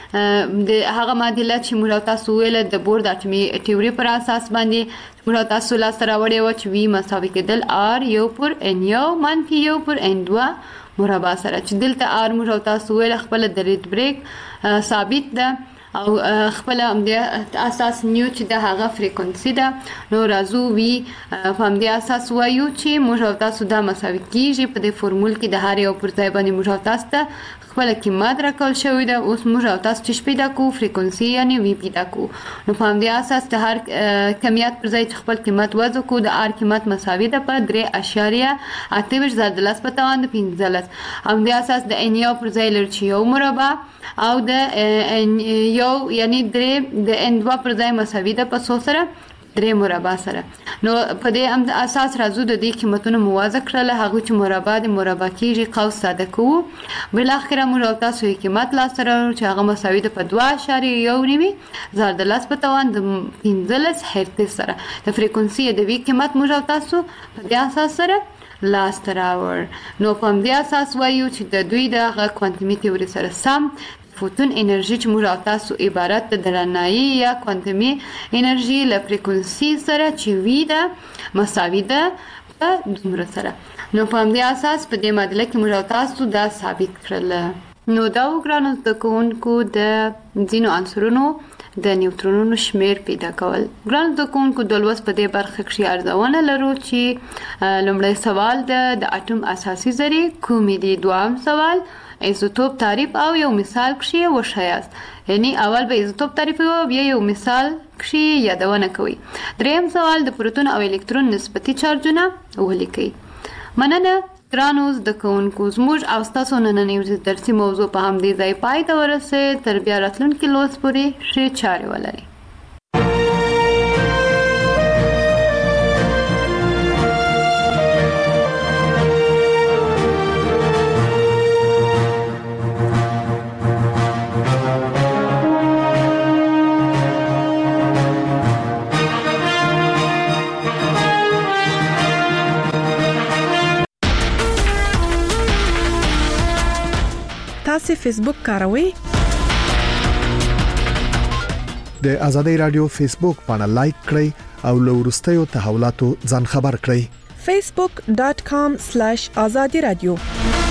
Speaker 2: هغه معادله چې موږ تاسو ویل د بور د اټومي تیوري پر اساس باندې موږ تاسو لاس راوړی و چې وی مساوي کېدل ار یو پر ان یو منفي یو پر ان 2 مربع سره چې دلته ار موږ تاسو ویل خپل د ریډ بریک ثابت ده او خپل د اساس نیو چې د هغه فریکونسي ده نو راځو وی په دې اساس وایو چې موږ تاسو دا مساوي کیږي په دې فورمول کې د هر یو پر ځای باندې موږ تاسو ته خپل قیمت راکول شوی ده. اوس موږ او تاسو چې پیدا کو فریکونسي یعنی وی پیدا کو، نو په همدې اساس د هر کمیت پر ځای چې خپل قیمت وضع کو د هر قیمت مساوي ده په 3.28 ضرب د 10 په توان د 15. همدې اساس د ان یو پر ځای لري چې یو مربع او د یو یعنی درې د ان 2 پر ځای مساوي ده په 100 سره 3 مربع سره. نو په دې اساس راځو د دې قیمتونو موازنه کړل، هغه چې مربع د مربع کېږي قوس ساده کوو. بل اخر موږ او تاسو یې قیمت لا سره چې هغه مساوي ده په 2.1 ضرب د 10 په توان د 15 هرتز سره. د فریکونسي د وی قیمت موږ او تاسو په دې اساس سره لاس تراور. نو په دې اساس وایو چې د دوی د کوانتمي تیوري سره سم فوتون انرژي چې موږ او تاسو عبارت د رڼایي یا کوانتمي انرژي له فریکونسي سره چې وی ده مساوي ده په دومره سره. نو په همدې اساس په دې معادله کې موږ او تاسو دا ثابت کړل. نو دا وګرانو د کوونکو د ځینو عنصرونو د نیوترونونو شمیر پیدا کول. ګران د کوونکو د لوست په دې برخه کې ارزونه لرو چې لومړی سوال د اټوم اساسي ذرې کومې دي، دویم سوال ایزوټوپ تعریف او یو مثال کښې وښایاست. یعنی اول به ایزوټوپ تعریف او بیا یو مثال کښې یادونه کوي. دریم سوال د پروتون او الکترون نسبتي چارجونه ولیکئ. مننه ګرانو زده کوونکو، زموږ او ستاسو نننۍ درسي موضوع په همدې ځای پای ته ورسېد. تر بیا راتلونکي لوست پورې ښې چارې ولرئ.
Speaker 1: تاسو فیسبوک کاروئ؟
Speaker 3: د ازادي رادیو فیسبوک باندې لایک کړئ او له وروستیو تحولاتو ځان خبر کړئ.
Speaker 1: facebook.com/azadi radio